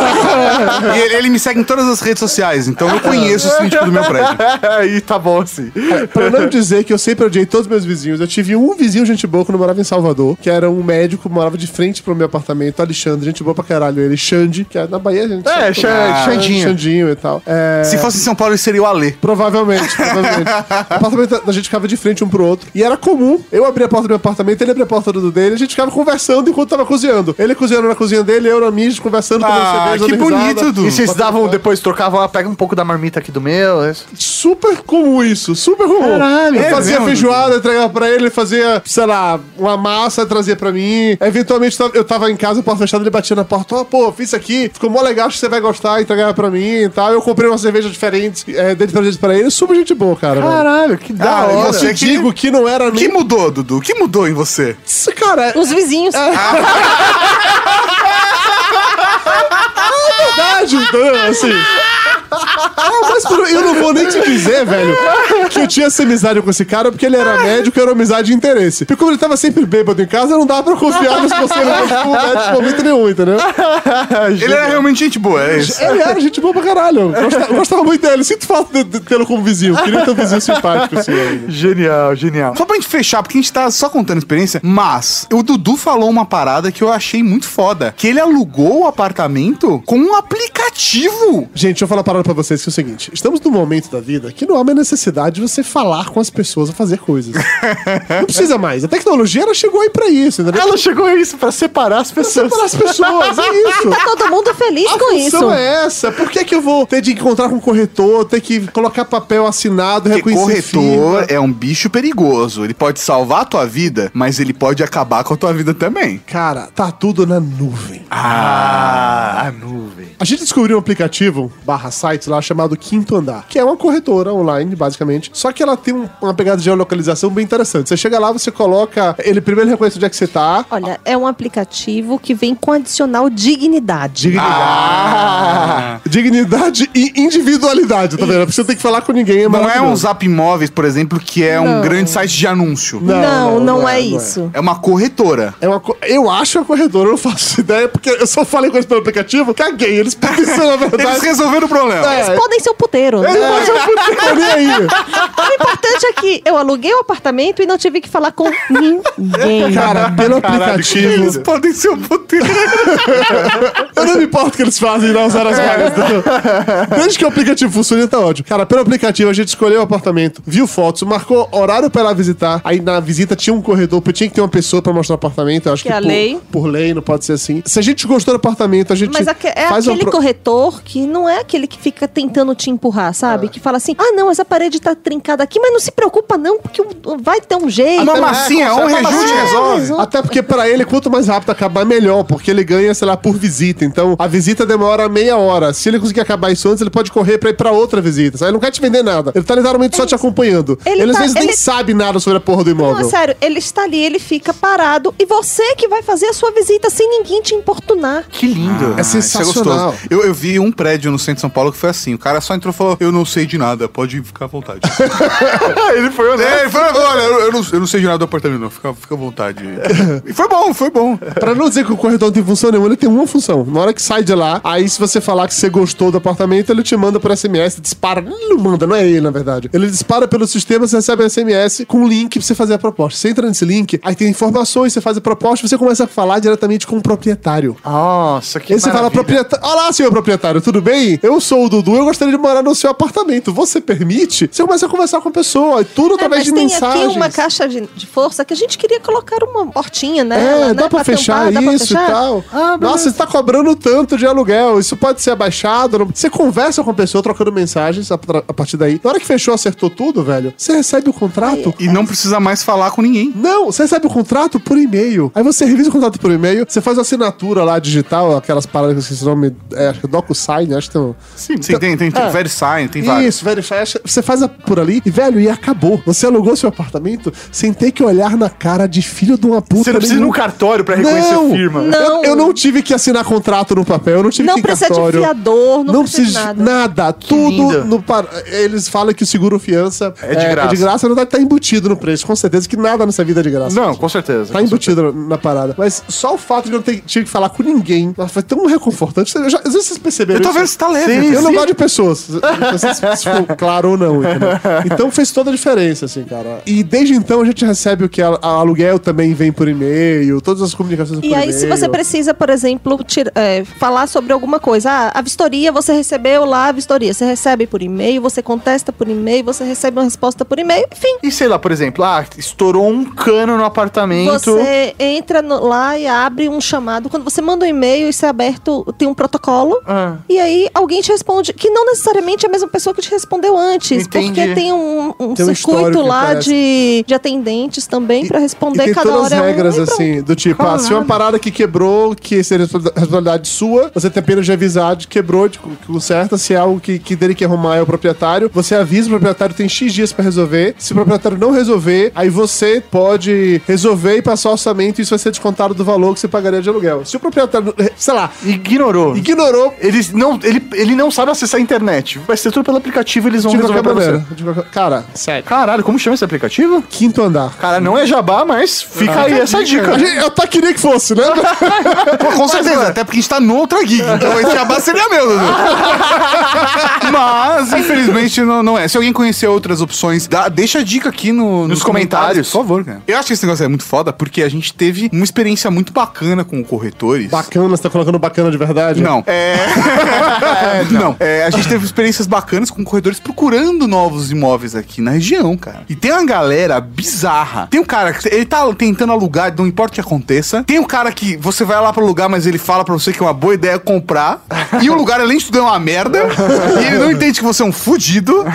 E ele, ele me segue em todas as redes sociais, então eu conheço o síndico do meu prédio. Aí tá bom, assim. Pra não dizer que eu sempre odiei todos os meus vizinhos, eu tive um vizinho gente boa quando eu morava em Salvador, que era um médico, morava de frente pro meu apartamento, Alexandre, gente boa pra caralho. Ele, Xande, que é na Bahia, a gente É, sabe Xa- todo- Xandinho. Xandinho e tal. É... Se fosse em São Paulo, ele seria o Alê. Provavelmente, provavelmente. O apartamento da gente ficava de frente um pro outro. E era comum eu abrir a porta do meu apartamento, ele abrir a porta do dele, a gente ficava conversando enquanto tava cozinhando. Ele cozinhando na cozinha dele, eu na minha, a gente conversando, tomando Ah, cerveja, que dando risada. bonito, Dudu. E vocês davam, depois trocavam, ah, pega um pouco da marmita aqui do meu. é isso. Super comum isso, super comum. Caralho, eu é fazia mesmo, feijoada, entregava pra ele, ele fazia, sei lá, uma massa, trazia pra mim. Eventualmente eu tava em casa, porta fechada, ele batia na porta, ó, pô, fiz isso aqui, ficou mó legal, acho que você vai gostar, entregava pra mim e tal. Eu comprei uma cerveja diferente, é, dele pra gente pra ele, super gente boa, cara. velho. Caralho, que da Ah, hora. e você Eu te digo que não era O que nem... mudou, Dudu? O que mudou em você? Isso, cara, Os vizinhos. é verdade, então, assim... Ah, mas por- eu não vou nem te dizer, velho, que eu tinha essa amizade com esse cara porque ele era médico e era uma amizade de interesse. Porque como ele tava sempre bêbado em casa, não dava pra confiar nos conselhos do médico em momento nenhum, entendeu? Ele era realmente gente boa, é isso. Ele era gente boa pra caralho. Eu gostava, eu gostava muito dele. Sinto falta de, de tê-lo como vizinho. Queria ter um vizinho simpático, assim. ainda. Genial, genial. Só pra gente fechar, porque a gente tá só contando experiência, mas o Dudu falou uma parada que eu achei muito foda, que ele alugou o apartamento com um aplicativo. Gente, deixa eu falar uma parada pra vocês. vocês que é o seguinte: estamos num momento da vida que não há mais necessidade de você falar com as pessoas a fazer coisas. Não precisa mais. A tecnologia, ela chegou aí pra isso, entendeu? Ela chegou a isso, pra separar as pessoas. Pra separar as pessoas, é isso. Tá todo mundo feliz A com isso. função é essa. Por que que eu vou ter de encontrar com um corretor, ter que colocar papel assinado, Porque reconhecer corretor firma? é um bicho perigoso. Ele pode salvar a tua vida, mas ele pode acabar com a tua vida também. Cara, tá tudo na nuvem. Ah, a nuvem. A gente descobriu um aplicativo, barra sites lá, chamado Quinto Andar, que é uma corretora online, basicamente, só que ela tem um- uma pegada de geolocalização bem interessante. Você chega lá, você coloca, ele primeiro reconhece onde é que você tá. Olha, é um aplicativo que vem com adicional dignidade. Dignidade. Ah. Dignidade e individualidade, tá vendo? Você tem que falar com ninguém, é Não é um maravilhoso. Zap Imóveis, por exemplo, que é um Não. grande site de anúncio. Não, não, é, isso. É uma corretora. É uma co- Eu acho a corretora, eu não faço ideia, porque eu só falei com eles pelo aplicativo, caguei, eles podem ser, na verdade. Eles resolveram o problema. É. Eles podem ser o puteiro. Eles podem ser um puteiro, nem aí. O importante é que eu aluguei o apartamento e não tive que falar com ninguém. Cara, pelo aplicativo. Eles podem ser um puteiro. Eu não me importo o que eles fazem lá, usar as vagas. entendeu? Desde que o aplicativo funcione, tá ótimo. Cara, pelo aplicativo a gente escolheu o apartamento, viu fotos, marcou horário pra ela visitar. Aí na visita tinha um corredor, porque tinha que ter uma pessoa pra mostrar o apartamento. Eu acho Que que, é a por, lei. por lei não pode ser assim. Se a gente gostou do apartamento, a gente Mas aque- é faz aquele uma pro- corretor que não é aquele que fica tentando te empurrar, sabe? Que fala assim, ah, não, essa parede tá trincada aqui, mas não se preocupa não, porque o- vai ter um jeito. Uma massinha, um rejunte É, resolve. resolve. Até porque pra ele, quanto mais rápido acabar, melhor. Porque ele ganha, sei lá, por visita. Então, a visita demora meia hora. Se ele conseguir acabar isso antes, ele pode correr pra ir pra outra visita. Sabe? Ele não quer te vender nada. Ele tá literalmente só te acompanhando. Ele, Ele às tá- vezes nem ele- sabe nada sobre a porra do imóvel. Não, é sério, ele está ali, ele fica parado e você que vai fazer a sua visita sem ninguém te importunar. Que lindo. É Isso é sensacional. gostoso. Eu, eu vi um prédio no centro de São Paulo que foi assim. O cara só entrou e falou, eu não sei de nada, pode ficar à vontade. Ele foi honesto. É, ele falou, olha, eu, eu não, eu não sei de nada do apartamento, não. Fica, fica à vontade. E foi bom, foi bom. Pra não dizer que o corretor não tem função nenhuma, ele tem uma função. Na hora que sai de lá, aí se você falar que você gostou do apartamento, ele te manda por S M S, dispara. Ele não manda, não é ele, na verdade. Ele dispara pelo sistema, você recebe um S M S com um link pra você fazer a proposta. Você entra nesse link, aí tem informações, você faz a proposta, você começa a falar diretamente com o proprietário. Nossa, que Aí você fala, maravilha. proprietário. Olá, senhor proprietário, tudo bem? Eu sou o Dudu, eu gostaria de morar no seu apartamento. Você permite? Você começa a conversar com a pessoa, e tudo É, através mas de tem mensagens. aqui uma caixa de, de força que a gente queria colocar uma hortinha, né? É, Ela, dá né, pra fechar tampar, dá pra isso fechar? e tal. Ah, Nossa, você tá cobrando tanto de aluguel, isso pode ser abaixado. não- Você conversa com a pessoa, trocando mensagens a, tra- a partir daí. Na hora que fechou, acertou tudo, velho, você recebe o contrato. E não precisa mais falar com ninguém. Não, você recebe o contrato por e-mail. Aí você revisa o contrato por e-mail, você faz a assinatura lá digital, aquelas paradas que eu esqueci o nome, é, acho que é DocuSign, acho que tem um... Sim, sim tem, tem, tem É. VeriSign, tem vários. Isso, Verify. acho- Você faz a- por ali e, velho, e acabou. Você alugou seu apartamento sem ter que olhar na cara de filho de uma puta. Você não precisa ir nenhum. num cartório pra reconhecer Não, a firma. Não. Eu, eu não tive que assinar contrato no papel, eu não tive Não que ir em precisa de cartório. fiador, não, Não precisa de precisa de nada. nada. Tudo lindo. no par... Eles falam que o seguro fiança É de graça. É de graça, não deve estar embutido no preço. Com certeza que nada nessa vida é de graça. Não, com certeza. Tá com embutido na, na parada. Mas só o fato de eu não ter, tive que falar com ninguém nossa, foi tão reconfortante. Eu já, às vezes vocês perceberam Eu tô isso. vendo se tá leve. Sim, eu não Sim. gosto de pessoas. Se, se, se for claro ou não, entendeu? Então fez toda a diferença, assim, cara. E desde então a gente recebe o que? A, a aluguel também vem por e-mail, todas as comunicações por E e-mail. aí, se você precisa, por exemplo, tira- é, falar sobre alguma coisa, ah, a vistoria, você recebeu lá a vistoria, você recebe por e-mail, você contesta por e-mail, você recebe uma resposta por e-mail, enfim. E sei lá, por exemplo, ah, estourou um cano no apartamento. Você entra no- lá e abre um chamado. Quando você manda um e-mail, isso é aberto, tem um protocolo. Ah. E aí alguém te responde, que não necessariamente é a mesma pessoa que te respondeu antes. Entendi. Porque tem um, um Tem um histórico circuito que lá aparece. de, de atendentes também pra E responder tem cada todas hora. as é um, regras, e pronto. assim, do tipo, ah, se uma parada que quebrou, que seria responsabilidade sua, você tem apenas de avisar de quebrou, de conserta. Se é algo que, que dele que arrumar é o proprietário, você avisa o proprietário, tem X dias pra resolver. Se o proprietário não resolver, aí você pode resolver e passar o orçamento, e isso vai ser descontado do valor que você pagaria de aluguel. Se o proprietário, sei lá, Ignorou. ignorou, Ele não, ele, ele não sabe acessar a internet. Vai ser tudo pelo aplicativo, eles vão de resolver qualquer pra maneira. você. de qualquer- Cara, sério. Caralho, como chama esse aplicativo? Quinto andar. Cara, não é jabá, mas fica aí essa dica. A gente- eu até queria que fosse, né? Pô, com certeza, até porque a gente tá no outra gig. Então esse jabá seria meu, Dudu. Mas, infelizmente, não, não é. Se alguém conhecer outras opções, dá- deixa a dica aqui no- nos, comentários. Por favor, cara. Eu acho que esse negócio é muito foda porque a gente teve uma experiência muito bacana com corretores. Bacana, você tá colocando bacana de verdade? Não. É. não. É, é, a gente teve experiências bacanas com corredores procurando novos imóveis aqui na região, cara. E tem uma galera bizarra. Tem um cara que ele tá tentando alugar, não importa o que aconteça. Tem um cara que você vai lá pro lugar, mas ele fala pra você que é uma boa ideia comprar. E o lugar, além de tudo, é uma merda. E ele não entende que você é um fudido.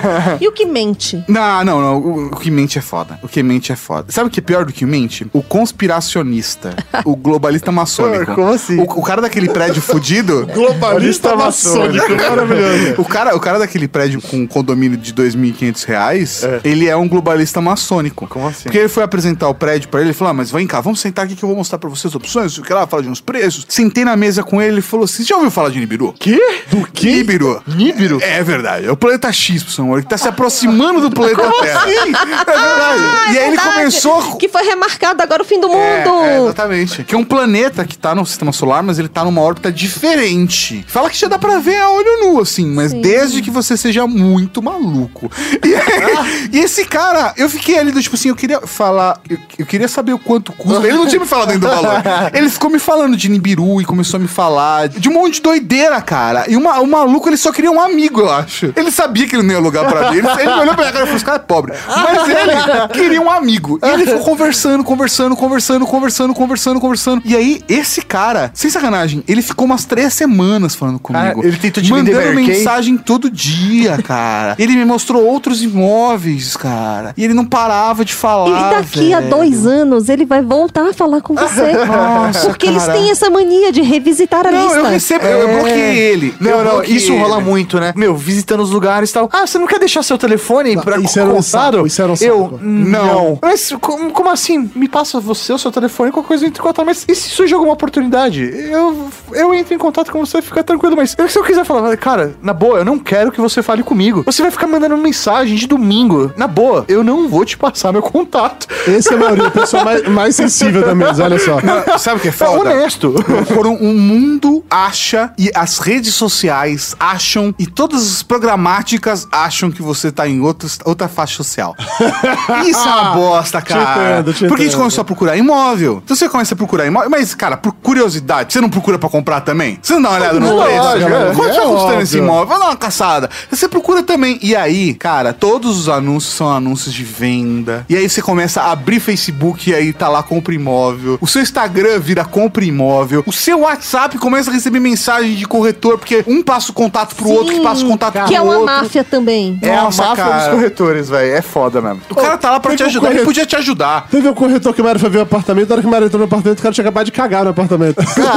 E o que mente? Não, não, não. O, o que mente é foda. O que mente é foda. Sabe o que é pior do que mente? O conspiracionista. O globalista maçônico. Como assim? O, o cara daquele prédio fudido... Globalista maçônico. Maravilhoso. O cara, o cara daquele prédio com um condomínio de dois mil e quinhentos reais, é. ele é um globalista maçônico. Como assim? Porque ele foi apresentar o prédio pra ele e falou, ah, mas vem cá, vamos sentar aqui que eu vou mostrar pra você as opções, o que lá, falar de uns preços. Sentei na mesa com ele e falou assim, já ouviu falar de Nibiru? Que? Do que? Nibiru. Nibiru? É, é verdade. É o planeta X, por amor. Ele tá se aproximando do planeta Como Terra. Assim? É verdade. Ah, e é aí verdade. ele começou... Que foi remarcado agora o fim do mundo. É, é, exatamente. Que é um planeta que tá no sistema solar, mas ele tá numa órbita diferente. Fala que já dá pra ver a olho nu, assim, mas Sim. desde que você seja muito maluco. E, ah. e esse cara, eu fiquei ali do tipo assim, eu queria falar, eu, eu queria saber o quanto custa. Ele não tinha me falado ainda do valor. Ele ficou me falando de Nibiru e começou a me falar de um monte de doideira, cara. E uma, o maluco, ele só queria um amigo, eu acho. Ele sabia que ele não ia alugar pra mim. Ele, ele me olhou pra minha cara e falou, esse cara é pobre. Mas ele queria um amigo. E ele ficou conversando, conversando, conversando, conversando, conversando, conversando. E aí, esse cara, sem sacanagem, ele ficou umas três semanas falando comigo. Ah, ele tentou te mandando vender mensagem todo dia, cara. Ele me mostrou outros imóveis, cara. E ele não parava de falar. E daqui velho. a dois anos ele vai voltar a falar com você. Nossa, porque cara. eles têm essa mania de revisitar a não, lista. Eu recebo, é. eu bloqueei ele. Não, eu não, isso ele. rola muito, né? Meu, visitando os lugares e tal. Ah, você não quer deixar seu telefone Não, pra isso era um saco, isso era um Eu, saco. não. Mas como, como assim? Me passa você o seu telefone, qualquer coisa eu entro em contato. Mas e se surge alguma oportunidade? Eu, eu entro em contato com você, fica tranquilo. Mas se eu quiser falar, cara, na boa, eu não quero que você fale comigo. Você vai ficar mandando mensagem de domingo. Na boa, eu não vou te passar meu contato. Esse é a maioria, a pessoa mais, mais sensível da mesa, olha só. Não, sabe o que é foda? É honesto. Foram, o mundo acha e as redes sociais acham e todas as programáticas acham que você tá em outro, outra faixa social. Isso é uma bosta, cara. Te entendo, te Porque a gente entendo. começou a procurar imóvel. Então você começa a procurar imóvel, mas, cara, por curiosidade, você não procura pra comprar também? Você não dá uma olhada no Lógico, preço? é, Quanto é tá custando óbvio. esse imóvel? Vai dar uma caçada. Você procura também. E aí, cara, todos os anúncios são anúncios de venda. E aí você começa a abrir Facebook e aí tá lá compra imóvel. O seu Instagram vira compra imóvel. O seu WhatsApp começa a receber mensagem de corretor, porque um passa o contato pro Sim, outro, que passa o contato pro Que é uma outro. máfia também. É Nossa, a máfia cara. dos corretores, velho. É foda mesmo. O cara tá lá pra Teve te um ajudar. Ele corretor- podia te ajudar. Teve um corretor que o Mário foi ver o apartamento, na hora que o Mário entrou no apartamento, o cara tinha acabado de cagar no apartamento.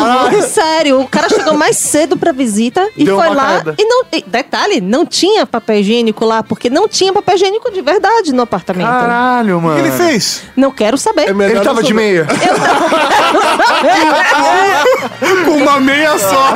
Sério, o cara chegou mais cedo pra visita e Deu foi uma lá cagada. e não. E, detalhe, não tinha papel higiênico lá, porque não tinha papel higiênico de verdade no apartamento. Caralho, O mano. que ele fez? Não quero saber. É melhor Ele tava não de saber. meia. Com uma meia só.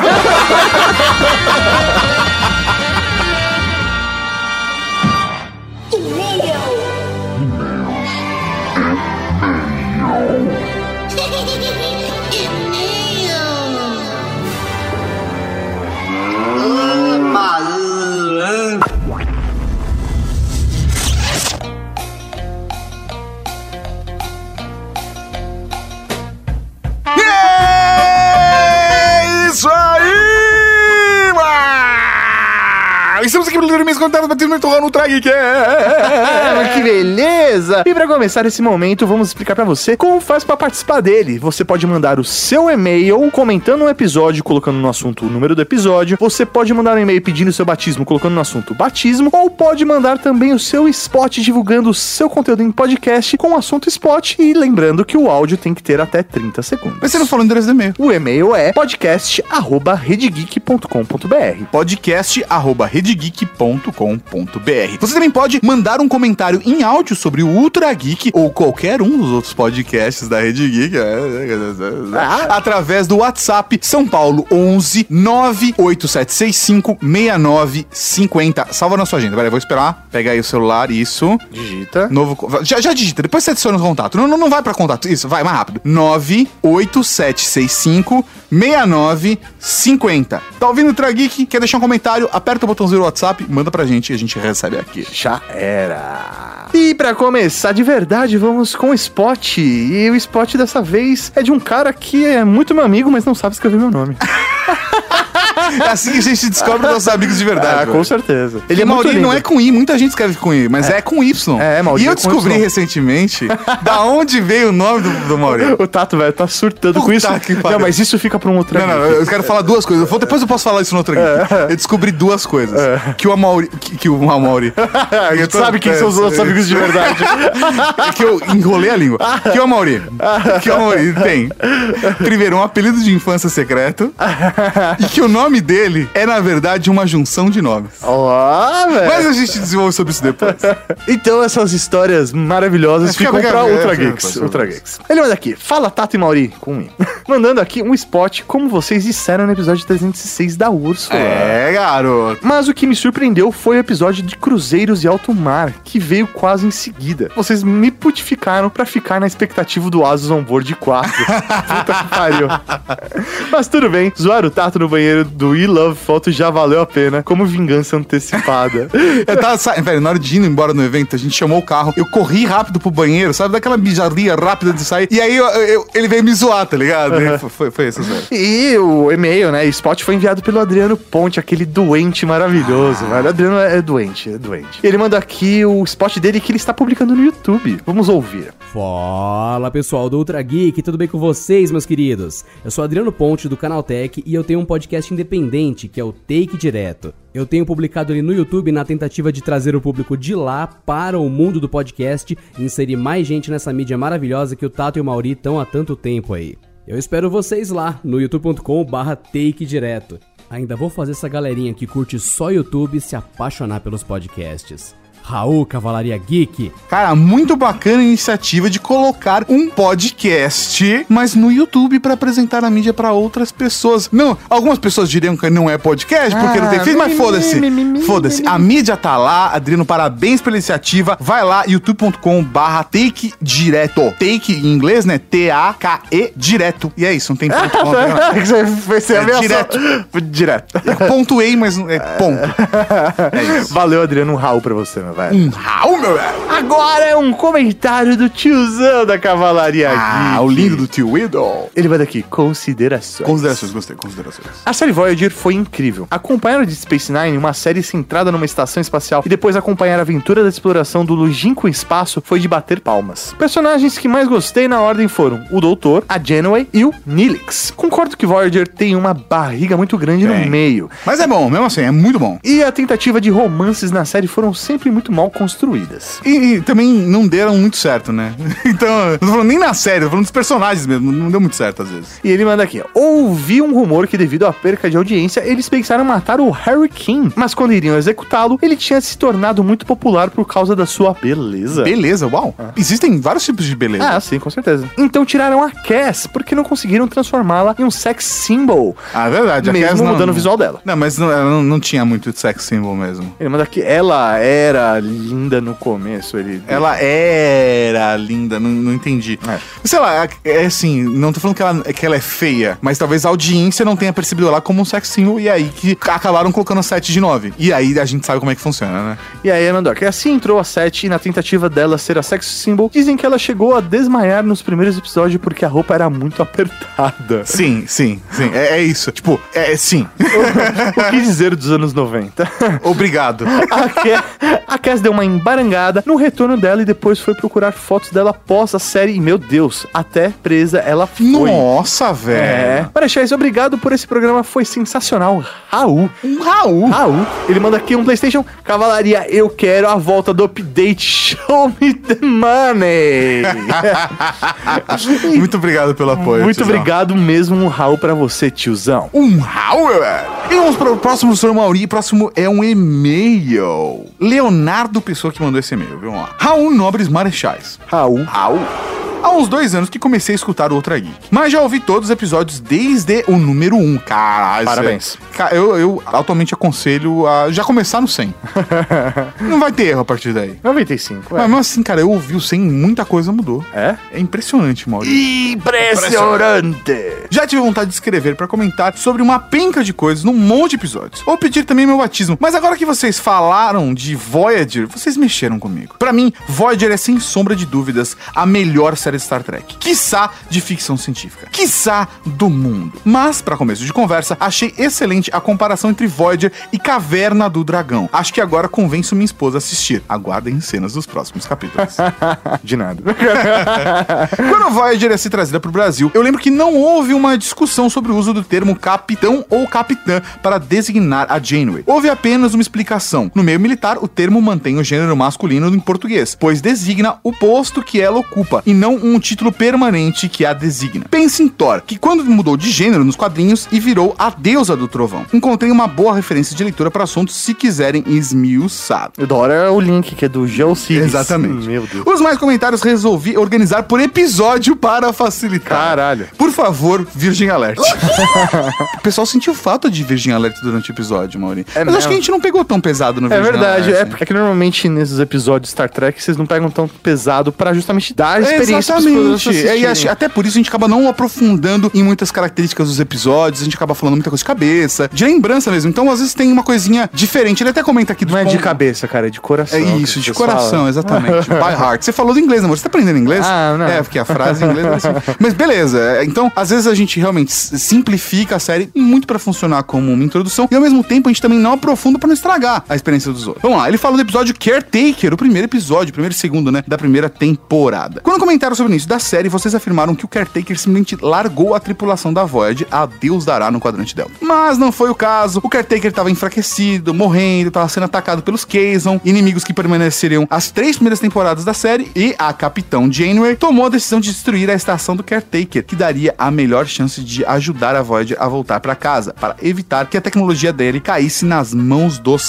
É isso aí, mano! Estamos aqui pelo primeiro mês contando, batendo muito no Trague, que é... Que beleza! E pra começar esse momento, vamos explicar pra você como faz pra participar dele. Você pode mandar o seu e-mail comentando um episódio, colocando no assunto o número do episódio. Você pode mandar um e-mail pedindo o seu batismo, colocando no assunto batismo. Ou pode mandar também o seu spot divulgando o seu conteúdo em podcast com o assunto spot. E lembrando que o áudio tem que ter até trinta segundos. Mas você não falou o endereço do e-mail. O e-mail é podcast arroba redgeek ponto com ponto b r. podcast arroba redgeek ponto com ponto b r. Você também pode mandar um comentário em áudio sobre o Ultra Geek ou qualquer um dos outros podcasts da Rede Geek ah. através do WhatsApp São Paulo onze nove oito sete seis cinco seis nove cinco zero. Salva na sua agenda. Peraí, vou esperar. Pega aí o celular, isso. Digita. Novo, já, já digita, depois você adiciona o contato. Não, não, não vai pra contato. Isso, vai mais rápido. nove oito sete seis cinco seis nove cinco zero. Tá ouvindo o Ultra Geek? Quer deixar um comentário? Aperta o botãozinho do WhatsApp, manda pra gente e a gente recebe aqui. Já era. E pra começar de verdade, vamos com o spot. E o spot dessa vez é de um cara que é muito meu amigo, mas não sabe escrever meu nome. É assim que a gente descobre nossos amigos de verdade. Ah, com velho. certeza. Ele é Mauri não é com I, muita gente escreve com I, mas é, é com Y. É, Mauri. E eu é com descobri Y. recentemente da onde veio o nome do, do Mauri. O Tato, velho, tá surtando Puta com isso. que pariu. Não, mas isso fica pra um outro Não, não, eu quero falar duas coisas. Vou- Depois eu posso falar isso no outro aqui. Eu descobri duas coisas. Que o Amauri. Que, que o Amauri. A gente sabe quem são os nossos amigos de verdade. É que eu enrolei a língua. Que o Amauri. Que o Amauri tem, primeiro, um apelido de infância secreto. E que o nome dele é, na verdade, uma junção de nomes. Ó, velho. Mas a gente desenvolve sobre isso depois. Então essas histórias maravilhosas Fica- ficam fica- pra é, Ultra fica- Geeks. fica- Ultra Geeks. Ele manda aqui, fala Tato e Mauri, com um I. Mandando aqui um spot, como vocês disseram no episódio trezentos e seis da Úrsula. É, garoto. Mas o que me surpreendeu foi o episódio de Cruzeiros e Alto Mar, que veio quase em seguida. Vocês me putificaram pra ficar na expectativa do Asus Onboard quatro. Puta que pariu. Mas tudo bem, zoar o Tato no banheiro do We Love Photo já valeu a pena, como vingança antecipada. Eu tava, sa- velho, na hora de ir embora no evento, a gente chamou o carro, eu corri rápido pro banheiro, sabe? Daquela mijaria rápida de sair. E aí eu- eu- ele veio me zoar, tá ligado? E Foi, foi, foi isso, velho. E o e-mail, né? O spot foi enviado pelo Adriano Ponte, aquele doente maravilhoso, Ah. velho. O Adriano é doente, é doente. Ele manda aqui o spot dele que ele está publicando no YouTube. Vamos ouvir. Fala pessoal do Ultra Geek, tudo bem com vocês, meus queridos? Eu sou Adriano Ponte do Canaltech e eu tenho um podcast independente que é o Take Direto. Eu tenho publicado ele no YouTube na tentativa de trazer o público de lá para o mundo do podcast e inserir mais gente nessa mídia maravilhosa que o Tato e o Mauri estão há tanto tempo aí. Eu espero vocês lá no youtube ponto com barra take direto. Ainda vou fazer essa galerinha que curte só YouTube se apaixonar pelos podcasts. Raul Cavalaria Geek. Cara, muito bacana a iniciativa de colocar um podcast, mas no YouTube pra apresentar a mídia pra outras pessoas. Não, algumas pessoas diriam que não é podcast porque Ah, não tem feed, mas mi, foda-se. mi, mi, mi, Foda-se. mi, mi. A mídia tá lá. Adriano, parabéns pela iniciativa. Vai lá, youtube ponto com barra take direto. Take em inglês, né? T A K E direto. E é isso, não tem ponto. com, não tem nada. Vai ser a É minha direto. ação. Direto. É pontuei, mas não é ponto. É isso. Valeu, Adriano. Um Raul pra você, meu velho. Um Raul, meu velho. Agora é um comentário do tiozão da Cavalaria Ah, Geek. o lindo do tio Widow. Ele vai daqui, considerações. Considerações, gostei, considerações. A série Voyager foi incrível. Acompanhar o Deep Space Nine, uma série centrada numa estação espacial, e depois acompanhar a aventura da exploração do longínquo espaço foi de bater palmas. Personagens que mais gostei na ordem foram o Doutor, a Janeway e o Neelix. Concordo que Voyager tem uma barriga muito grande Tem. no meio. Mas é bom, mesmo assim, é muito bom. E a tentativa de romances na série foram sempre muito mal construídas. E, e também não deram muito certo, né? Então, eu não tô falando nem na série, eu tô falando dos personagens mesmo, não deu muito certo às vezes. E ele manda aqui, ó. Ouvi um rumor que devido à perca de audiência, eles pensaram em matar o Harry King, mas quando iriam executá-lo, ele tinha se tornado muito popular por causa da sua beleza. Beleza, uau. Existem vários tipos de beleza. Ah, sim, com certeza. Então tiraram a Cass, porque não conseguiram transformá-la em um sex symbol. Ah, é verdade. Mesmo a Cass não, mudando o visual dela. Não, mas não, ela não, não tinha muito de sex symbol mesmo. Ele manda aqui, ela era linda no começo, ele... Ela era linda, não, não entendi. É. Sei lá, é assim, não tô falando que ela, que ela é feia, mas talvez a audiência não tenha percebido ela como um sex symbol e aí que acabaram colocando sete de nove. E aí a gente sabe como é que funciona, né? E aí, Anandor, que assim entrou a sete e na tentativa dela ser a sex symbol, dizem que ela chegou a desmaiar nos primeiros episódios porque a roupa era muito apertada. Sim, sim, sim. É, é isso. Tipo, é, é sim. O que dizer dos anos noventa? Obrigado. A Cass, a Cass deu uma embarangada no retorno dela e depois foi procurar fotos dela após a série e, meu Deus, até presa ela foi. Nossa, velho. É. Marechais, obrigado por esse programa, foi sensacional. Raul. Um Raul. Raul. Ele manda aqui um PlayStation. Cavalaria, eu quero a volta do update. Show me the money. Muito obrigado pelo apoio. Muito tiozão. obrigado mesmo, um Raul pra você, tiozão. Um Raul, velho. E vamos para o próximo, senhor Mauri. Próximo é um e-mail. Leonardo Pessoa que mandou esse e-mail. Vamos lá. Raul Nobres Marechais. Raul. Raul. Há uns dois anos que comecei a escutar o Ultra Geek, mas já ouvi todos os episódios desde o número um. Caralho. Parabéns. Ca- Eu, eu atualmente aconselho a já começar no cem. Não vai ter erro a partir daí. noventa e cinco, Mas mesmo assim, cara, eu ouvi o cem e muita coisa mudou. É? É impressionante, Mauri. Impressionante! Já tive vontade de escrever pra comentar sobre uma penca de coisas num monte de episódios. Ou pedir também meu batismo. Mas agora que vocês falaram de Voyager, vocês mexeram comigo. Pra mim, Voyager é sem sombra de dúvidas a melhor série de Star Trek. Quiçá de ficção científica. Quiçá do mundo. Mas, pra começo de conversa, achei excelente a comparação entre Voyager e Caverna do Dragão. Acho que agora convenço minha esposa a assistir. Aguardem cenas dos próximos capítulos. De nada. Quando a Voyager ia ser trazida pro Brasil, eu lembro que não houve uma discussão sobre o uso do termo capitão ou capitã para designar a Janeway. Houve apenas uma explicação. No meio militar, o termo mantém o gênero masculino em português, pois designa o posto que ela ocupa, e não um título permanente que a designa. Pense em Thor, que quando mudou de gênero nos quadrinhos e virou a deusa do trovão. Encontrei uma boa referência de leitura para assuntos se quiserem esmiuçar. Adoro é o link, que é do Geocities. Exatamente. Meu Deus. Os mais comentários resolvi organizar por episódio para facilitar. Caralho. Por favor, Virgin Alert. O pessoal sentiu falta de Virgin Alert durante o episódio, Mauri. É Mas mesmo? acho que a gente não pegou tão pesado no É Virgin verdade, Alert. é porque é que normalmente nesses episódios de Star Trek vocês não pegam tão pesado pra justamente dar a experiência pros Exatamente. assistirem. É, e acho- até por isso a gente acaba não aprofundando em muitas características dos episódios, a gente acaba falando muita coisa de cabeça, de lembrança mesmo. Então, às vezes tem uma coisinha diferente. Ele até comenta aqui do Não é de cabeça, cara, é de coração. É que isso, de vocês coração, falam. exatamente. By heart. Você falou do inglês, amor. Você tá aprendendo inglês? Ah, não. É, porque a frase em inglês é assim. Mas beleza. é, Então, às vezes a gente realmente s- simplifica a série muito pra funcionar como uma introdução e ao mesmo tempo a gente também não aprofunda pra não estragar a experiência dos outros. Vamos lá, ele fala do episódio Caretaker, o primeiro episódio, o primeiro e segundo, né, da primeira temporada. Quando comentaram sobre o início da série, vocês afirmaram que o Caretaker simplesmente largou a tripulação da Voyager, a Deus dará no quadrante Delta. Mas não foi o caso. O Caretaker tava enfraquecido, morrendo, tava sendo atacado pelos Kazon, inimigos que permaneceriam as três primeiras temporadas da série, e a Capitão Janeway tomou a decisão de destruir a estação do Caretaker, que daria a melhor chance de ajudar a Voyager a voltar pra casa, para evitar que a tecnologia dele caísse nas mãos dos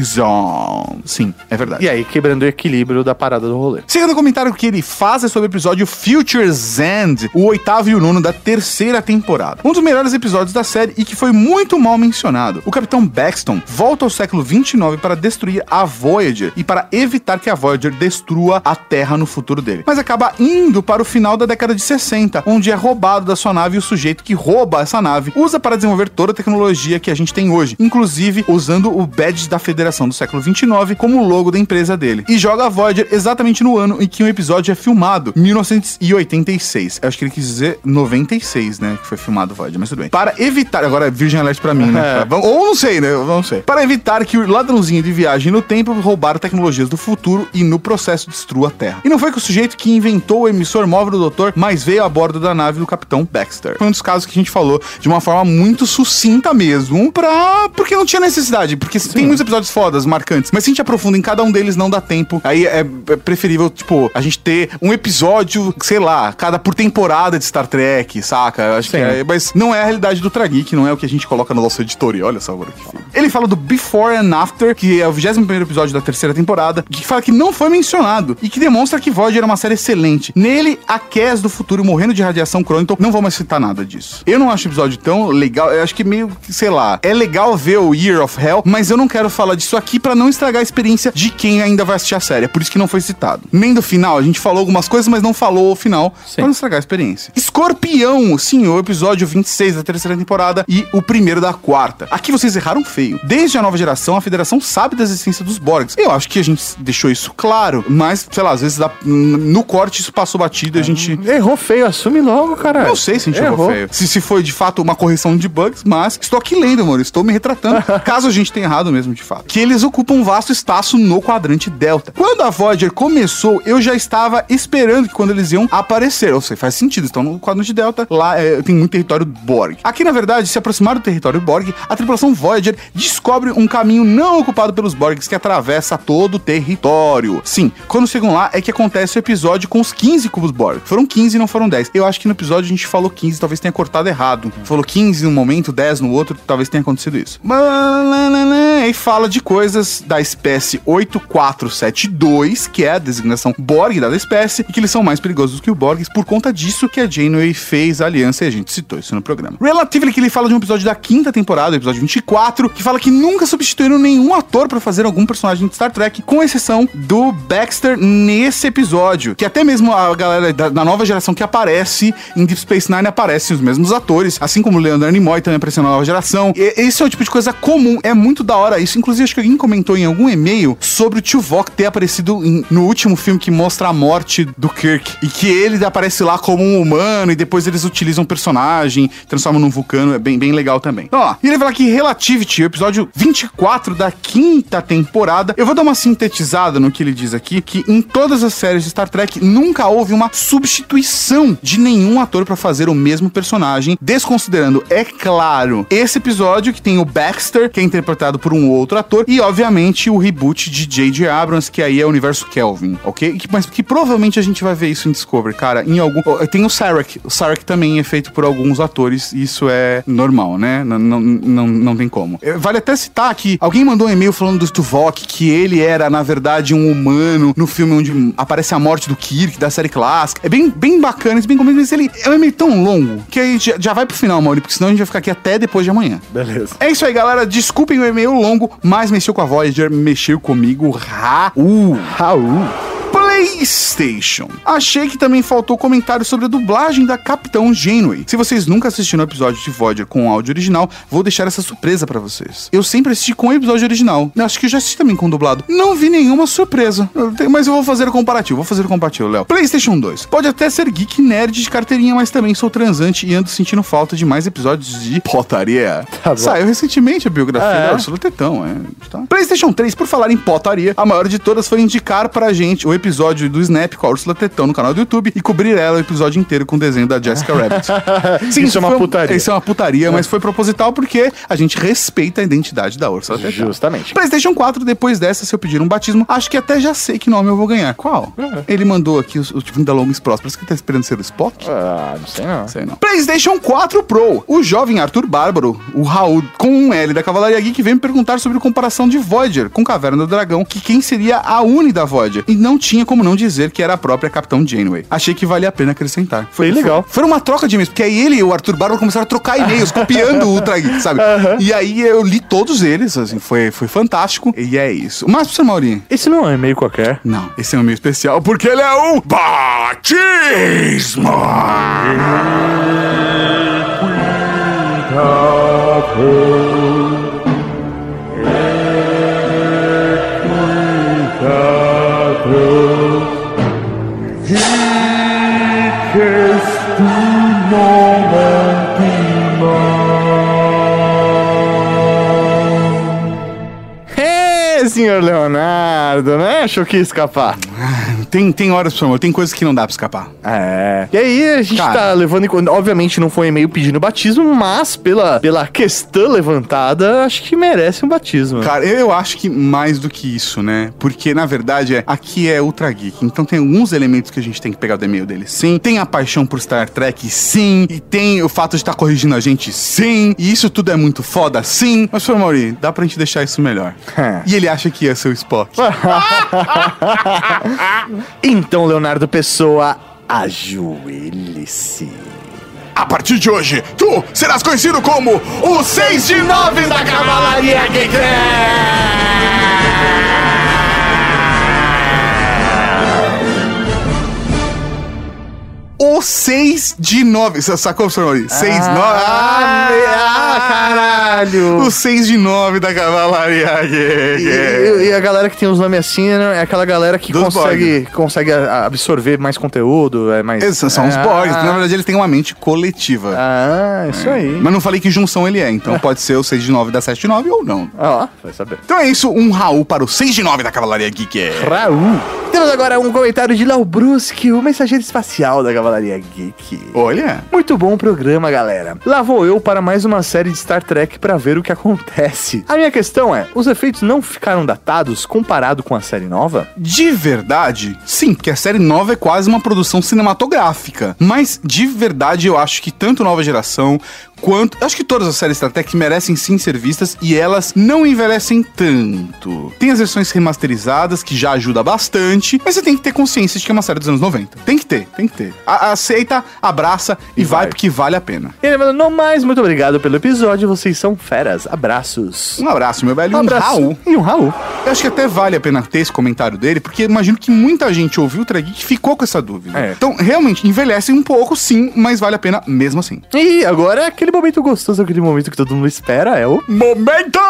Kazon. Sim, é verdade. E aí, quebrando o equilíbrio da parada do rolê. Segundo comentário que ele faz é sobre o episódio Future's End, o oitavo e o nono da terceira temporada. Um dos melhores episódios da série e que foi muito mal mencionado. O Capitão Baxton volta ao século vinte e nove para destruir a Voyager e para evitar que a Voyager destrua a Terra no futuro dele. Mas acaba indo para o final da década de sessenta, onde é roubado da sua nave e o sujeito que rouba essa nave usa para desenvolver toda a tecnologia que a gente tem hoje, inclusive usando o badge da Federação do século vinte e nove como logo da empresa dele. E joga a Voyager exatamente no ano em que o episódio é filmado, mil novecentos e oitenta e seis. Eu acho que ele quis dizer noventa e seis, né, que foi filmado o Voyager, mas tudo bem. Para evitar, agora é Virgin Alert pra mim, né? É. Ou não sei, né? Não sei. Para evitar que o ladrãozinho de viagem no tempo roubar tecnologias do futuro e no processo destrua a Terra. E não foi que o sujeito que inventou o emissor móvel do doutor, mas veio a bordo da nave do Capitão Baxter. Foi um dos casos que a gente falou de uma forma muito sucinta mesmo, pra... porque não tinha necessidade, porque tem muitos episódios fodas, marcantes, mas se a gente aprofunda em cada um deles, não dá tempo. Aí é é preferível, tipo, a gente ter um episódio, sei lá, cada por temporada de Star Trek, saca? Eu acho que é, mas não é a realidade do Trageek, não é o que a gente coloca no nosso editorial. Olha só, agora que fala. Ele fala do Before and After, que é o vigésimo primeiro episódio da terceira temporada, que fala que não foi mencionado e que demonstra que Voyager é uma série excelente. Nele, a Cass do futuro morrendo de radiação crônica, não vou mais citar nada disso. Eu não acho o episódio tão legal, eu acho que meio, sei lá, é legal ver o Year of Hell, mas eu não quero falar disso aqui pra não estragar a experiência de quem ainda vai assistir a série. É por isso que não foi citado. Nem do final, a gente falou algumas coisas, mas não falou o final, pra não estragar a experiência. Escorpião, sim, o episódio vinte e seis da terceira temporada e o primeiro da quarta. Aqui vocês erraram feio. Desde a nova geração, a Federação sabe da existência dos Borgs. Eu acho que a gente deixou isso claro, mas, sei lá, às vezes dá- no corte isso passou batido e a gente... Errou feio, assume logo, cara. Não sei se a gente errou, Errou. feio. Se, se foi de fato uma correção de bugs, mas estou aqui lendo, amor. Estou me retratando, caso a gente tenha errado mesmo, de fato. Que eles ocupam um vasto espaço no quadrante Delta. Quando a Voyager começou, eu já estava esperando que quando eles iam aparecer. Ou seja, faz sentido, estão no quadrante Delta, lá é, tem muito território Borg. Aqui, na verdade, se aproximar do território Borg, a tripulação Voyager descobre um caminho não ocupado pelos Borgs que atravessa todo o território. Sim, quando chegam lá é que acontece o episódio com os quinze cubos Borg. Foram quinze e não foram dez. Eu acho que no episódio a gente falou quinze, talvez tenha cortado errado. Falou quinze num momento, dez no outro, talvez tenha acontecido isso. E fala de coisas da espécie oito quatro sete dois, que é a designação Borg da espécie, e que eles são mais perigosos que o Borgs, por conta disso que a Janeway fez a aliança, e a gente citou isso no programa. Relatively, que ele fala de um episódio da quinta temporada, o episódio vinte e quatro, que fala que nunca substituíram nenhum ator pra fazer algum personagem de Star Trek, com exceção do Baxter nesse episódio, que até mesmo a galera da, da nova geração que aparece em Deep Space Nine aparecem os mesmos atores, assim como o Leonard Nimoy também apareceu na nova geração. E, esse é o tipo de coisa comum, é muito da hora isso. Inclusive, acho que alguém comentou em algum e-mail sobre o Tuvok ter aparecido em, no último filme que mostra a morte do Kirk, e que ele aparece lá como um humano, e depois eles utilizam o personagem, transformam num vulcano, é bem, bem legal também. Então, ó, e ele fala aqui Relativity, o episódio vinte e quatro da quinta temporada. Eu vou dar uma sintetizada no que ele diz aqui, que em todas as séries de Star Trek nunca houve uma substituição de nenhum ator pra fazer o mesmo personagem, desconsiderando, é claro, esse episódio que tem o Baxter, que é interpretado por um outro ator, e obviamente o reboot de J J Abrams, que aí é o universo Kelvin, ok? Que, mas que provavelmente a gente vai ver isso em Discovery, cara, em algum... Tem o Sarek, o Sarek também é feito por alguns atores, e isso é normal, né? Não, não, não, não tem como. Vale até citar que alguém mandou um e-mail falando do Tuvok, que ele era, na verdade, um humano no filme onde aparece a morte do Kirk, da série clássica. É bem, bem bacana, bem comum, mas ele é um e-mail tão longo que aí já, já vai pro final, Mauri, porque senão a gente vai ficar aqui até depois de amanhã. Beleza. É isso aí, galera. Desculpem o e-mail longo, mas mexeu com a Voyager, mexeu comigo. Raul. Raul. PlayStation. Achei que também faltou comentário sobre a dublagem da Capitão Janeway. Se vocês nunca assistiram o episódio de Voyager com o áudio original, vou deixar essa surpresa pra vocês. Eu sempre assisti com o episódio original. Acho que eu já assisti também com o dublado. Não vi nenhuma surpresa. Eu tenho, mas eu vou fazer o comparativo. Vou fazer o comparativo, Léo. PlayStation dois. Pode até ser geek nerd de carteirinha, mas também sou transante e ando sentindo falta de mais episódios de potaria. Tá bom. Saiu recentemente a biografia é. da Úrsula Tetão. É, tá? PlayStation três, por falar em potaria, a maior de todas foi indicar pra gente o episódio do Snap com a Úrsula Tetão no canal do YouTube e cobrir ela o episódio inteiro com o desenho da Jessica Rabbit. Sim, isso é uma putaria. Isso é uma putaria, é. mas foi proposital porque a gente respeita a identidade da Úrsula Tetão. Justamente. PlayStation quatro, depois dessa, se eu pedir um batismo, acho que até já sei que nome eu vou ganhar. Qual? Uhum. Ele mandou aqui o, o tipo da Longos Prósperos, que tá esperando ser o Spock? Ah, não sei não. Sei não. PlayStation quatro Pro. O jovem Arthur Bárbaro, o Raul com um L da Cavalaria Geek, veio me perguntar sobre a comparação de Voyager com Caverna do Dragão, que quem seria a Uni da Voyager. E não tinha como não dizer que era a própria Capitão Janeway. Achei que valia a pena acrescentar. Foi legal. Foi, foi uma troca de e-mails, porque aí ele e o Arthur Bárbaro começaram a trocar e-mails, copiando o Ultra Geek, sabe? Uh-huh. E aí eu li todos eles, assim, foi, foi fantástico. E é isso. Mas, professor Maurinho, esse não é um e-mail qualquer. Não, esse é um e-mail especial, porque ele é o Batismo! Senhor Leonardo, né? Achou que ia escapar. Tem, tem horas, por favor, tem coisas que não dá pra escapar. É. E aí a gente Cara. tá levando em conta, obviamente não foi um e-mail pedindo batismo, mas pela, pela questão levantada, acho que merece um batismo. Cara, eu acho que mais do que isso, né? Porque, na verdade, é, aqui é Ultra Geek, então tem alguns elementos que a gente tem que pegar do e-mail dele, sim. Tem a paixão por Star Trek, sim. E tem o fato de estar tá corrigindo a gente, sim. E isso tudo é muito foda, sim. Mas, professor Mauri, dá pra gente deixar isso melhor. E ele acha que ia ser o Spock. Então, Leonardo Pessoa, ajoelhe-se. A partir de hoje, tu serás conhecido como o seis de nove da Cavalaria Geek. O seis de nove. Você sacou, professor Mauri? seis de nove. Ah, ah, caralho. O seis de nove da Cavalaria Geek. E, e a galera que tem os nomes assim, né, é aquela galera que consegue, consegue absorver mais conteúdo. É mais, Esses são é, os Borgs. Ah. Na verdade, eles têm uma mente coletiva. Ah, isso aí. Mas não falei que junção ele é. Então pode ser o seis de nove da sete de nove ou não. Ah, vai saber. Então é isso. Um Raul para o seis de nove da Cavalaria Geek. Raul. Temos agora um comentário de Léo Bruschi, o mensageiro espacial da Cavalaria Geek. Olha. Muito bom programa, galera. Lá vou eu para mais uma série de Star Trek para ver o que acontece. A minha questão é, os efeitos não ficaram datados comparado com a série nova? De verdade, sim, porque a série nova é quase uma produção cinematográfica. Mas, de verdade, eu acho que tanto Nova Geração quanto... Acho que todas as séries Star Trek merecem sim ser vistas e elas não envelhecem tanto. Tem as versões remasterizadas, que já ajuda bastante, mas você tem que ter consciência de que é uma série dos anos noventa. Tem que ter, tem que ter. A aceita, abraça e, e vai. vai porque vale a pena. E lembrando, não mais, muito obrigado pelo episódio. episódio. Vocês são feras. Abraços. Um abraço, meu velho. Um Um abraço. Raul. E um Raul. Eu acho que até vale a pena ter esse comentário dele, porque imagino que muita gente ouviu o Ultra Geek e ficou com essa dúvida. É. Então, realmente, envelhece um pouco, sim, mas vale a pena mesmo assim. E agora, aquele momento gostoso, aquele momento que todo mundo espera, é o... Momento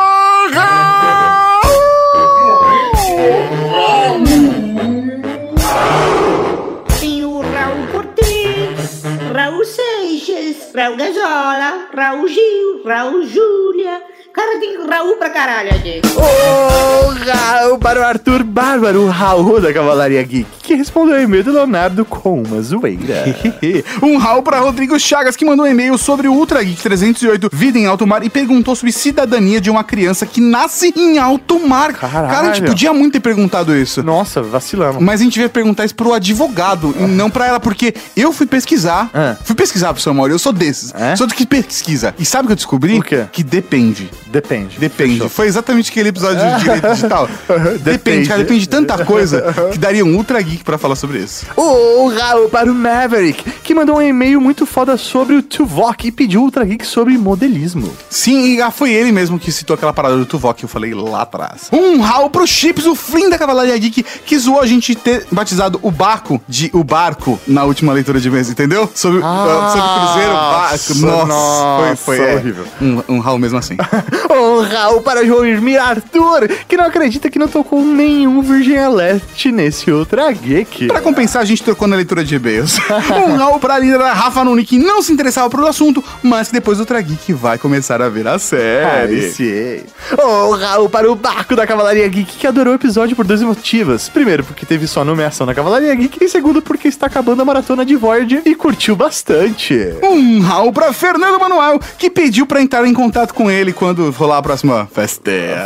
Tem o Raul Cortez, Raul Seixas, Raul Gazola, Raul Gil, Raul Júlia. Cara, tem Raul pra caralho aqui. Oh, Raul para o Arthur Bárbaro, o Raul da Cavalaria Geek, que respondeu o e-mail do Leonardo com uma zoeira. Um Raul para Rodrigo Chagas, que mandou um e-mail sobre o Ultra Geek trezentos e oito Vida em Alto Mar e perguntou sobre cidadania de uma criança que nasce em alto mar. Caralho. Cara, a gente podia muito ter perguntado isso. Nossa, vacilamos. Mas a gente devia perguntar isso pro advogado e não pra ela, porque eu fui pesquisar. Ah. Fui pesquisar, professor Mauro, eu sou desses. É? Sou do que pesquisa. E sabe o que eu descobri? O quê? Que depende. Depende. Depende. Fechou. Foi exatamente aquele episódio de direito digital. Depende. Depende, cara, depende de tanta coisa que daria um Ultra Geek pra falar sobre isso. O Raul para o Maverick, que mandou um e-mail muito foda sobre o Tuvok e pediu Ultra Geek sobre modelismo. Sim, e ah, foi ele mesmo que citou aquela parada do Tuvok que eu falei lá atrás. Um Raul pro Chips, o Flynn da Cavalaria Geek, que zoou a gente ter batizado o barco de o barco na última leitura de mês, entendeu? Sobre, Ah, uh, sobre cruzeiro, barco. Nossa, nossa, foi, foi é, horrível. Um, um Raul mesmo assim. Um Raul para João Irmir Arthur, que não acredita que não tocou nenhum Virgin Leste nesse Ultra Geek. Pra compensar, a gente trocou na leitura de e-mails. Um Raul pra linda da Rafa Nuni, que não se interessava pelo assunto, mas que depois do Ultra Geek vai começar a ver a série. Ai, sim. Um Raul para o Barco da Cavalaria Geek, que adorou o episódio por dois motivos. Primeiro, porque teve só nomeação na Cavalaria Geek, e segundo, porque está acabando a maratona de Voyager e curtiu bastante. Um Raul pra Fernando Manuel, que pediu pra entrar em contato com ele quando rolar a próxima festeira.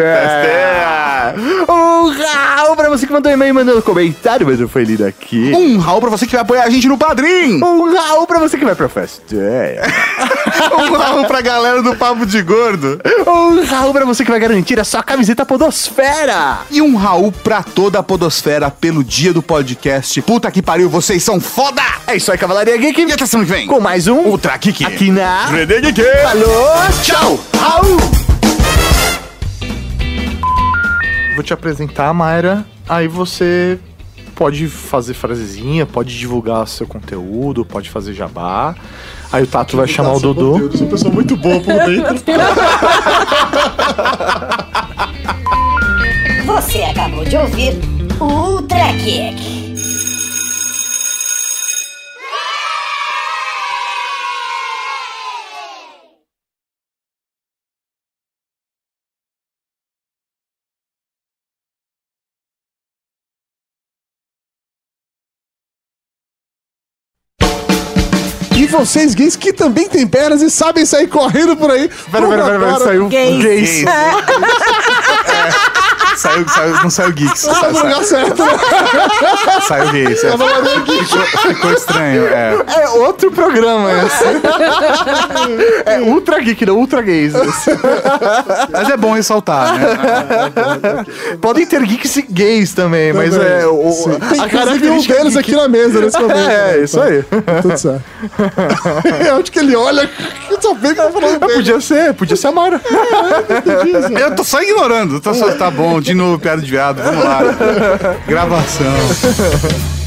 Festeira! Um Raul pra você que mandou e-mail e mandou comentário, mas não foi lido aqui. Um Raul pra você que vai apoiar a gente no Padrim. Um Raul pra você que vai pra festeira. Um Raul pra galera do Papo de Gordo. Um Raul pra você que vai garantir a sua camiseta Podosfera. E um Raul pra toda a Podosfera pelo dia do podcast. Puta que pariu, vocês são foda! É isso aí, Cavalaria Geek. E até semana que vem Com mais um Ultra Geek aqui na Rede Geek. Falou, Tchau! Raul! Vou te apresentar a Mayra, aí você pode fazer frasezinha, pode divulgar seu conteúdo, pode fazer jabá. Aí o Tato vai chamar o Dodô. Eu sou uma pessoa muito boa por dentro. Você acabou de ouvir o Ultra Geek. E vocês gays que também têm pernas e sabem sair correndo por aí. Pera, pera, pera, pera, saiu Gays. gays. É, saiu, saiu, não saiu Geeks. Tá Saiu, no lugar certo, né? saiu Geeks. É. Ficou, ficou estranho, é. É outro programa esse. É Ultra Geek, não Ultra Gays. esse. Mas é bom ressaltar, né? Podem ter geeks e gays também, mas é o, Sim. Tem a inclusive um característica deles geek. aqui na mesa nesse momento. É, isso aí. Tudo certo. É onde que ele olha, eu só vejo que tá falando Mas dele. podia ser, podia ser a Mara. Eu tô só ignorando. Tô só, tá bom, de novo, piada de viado. Vamos lá. Gravação.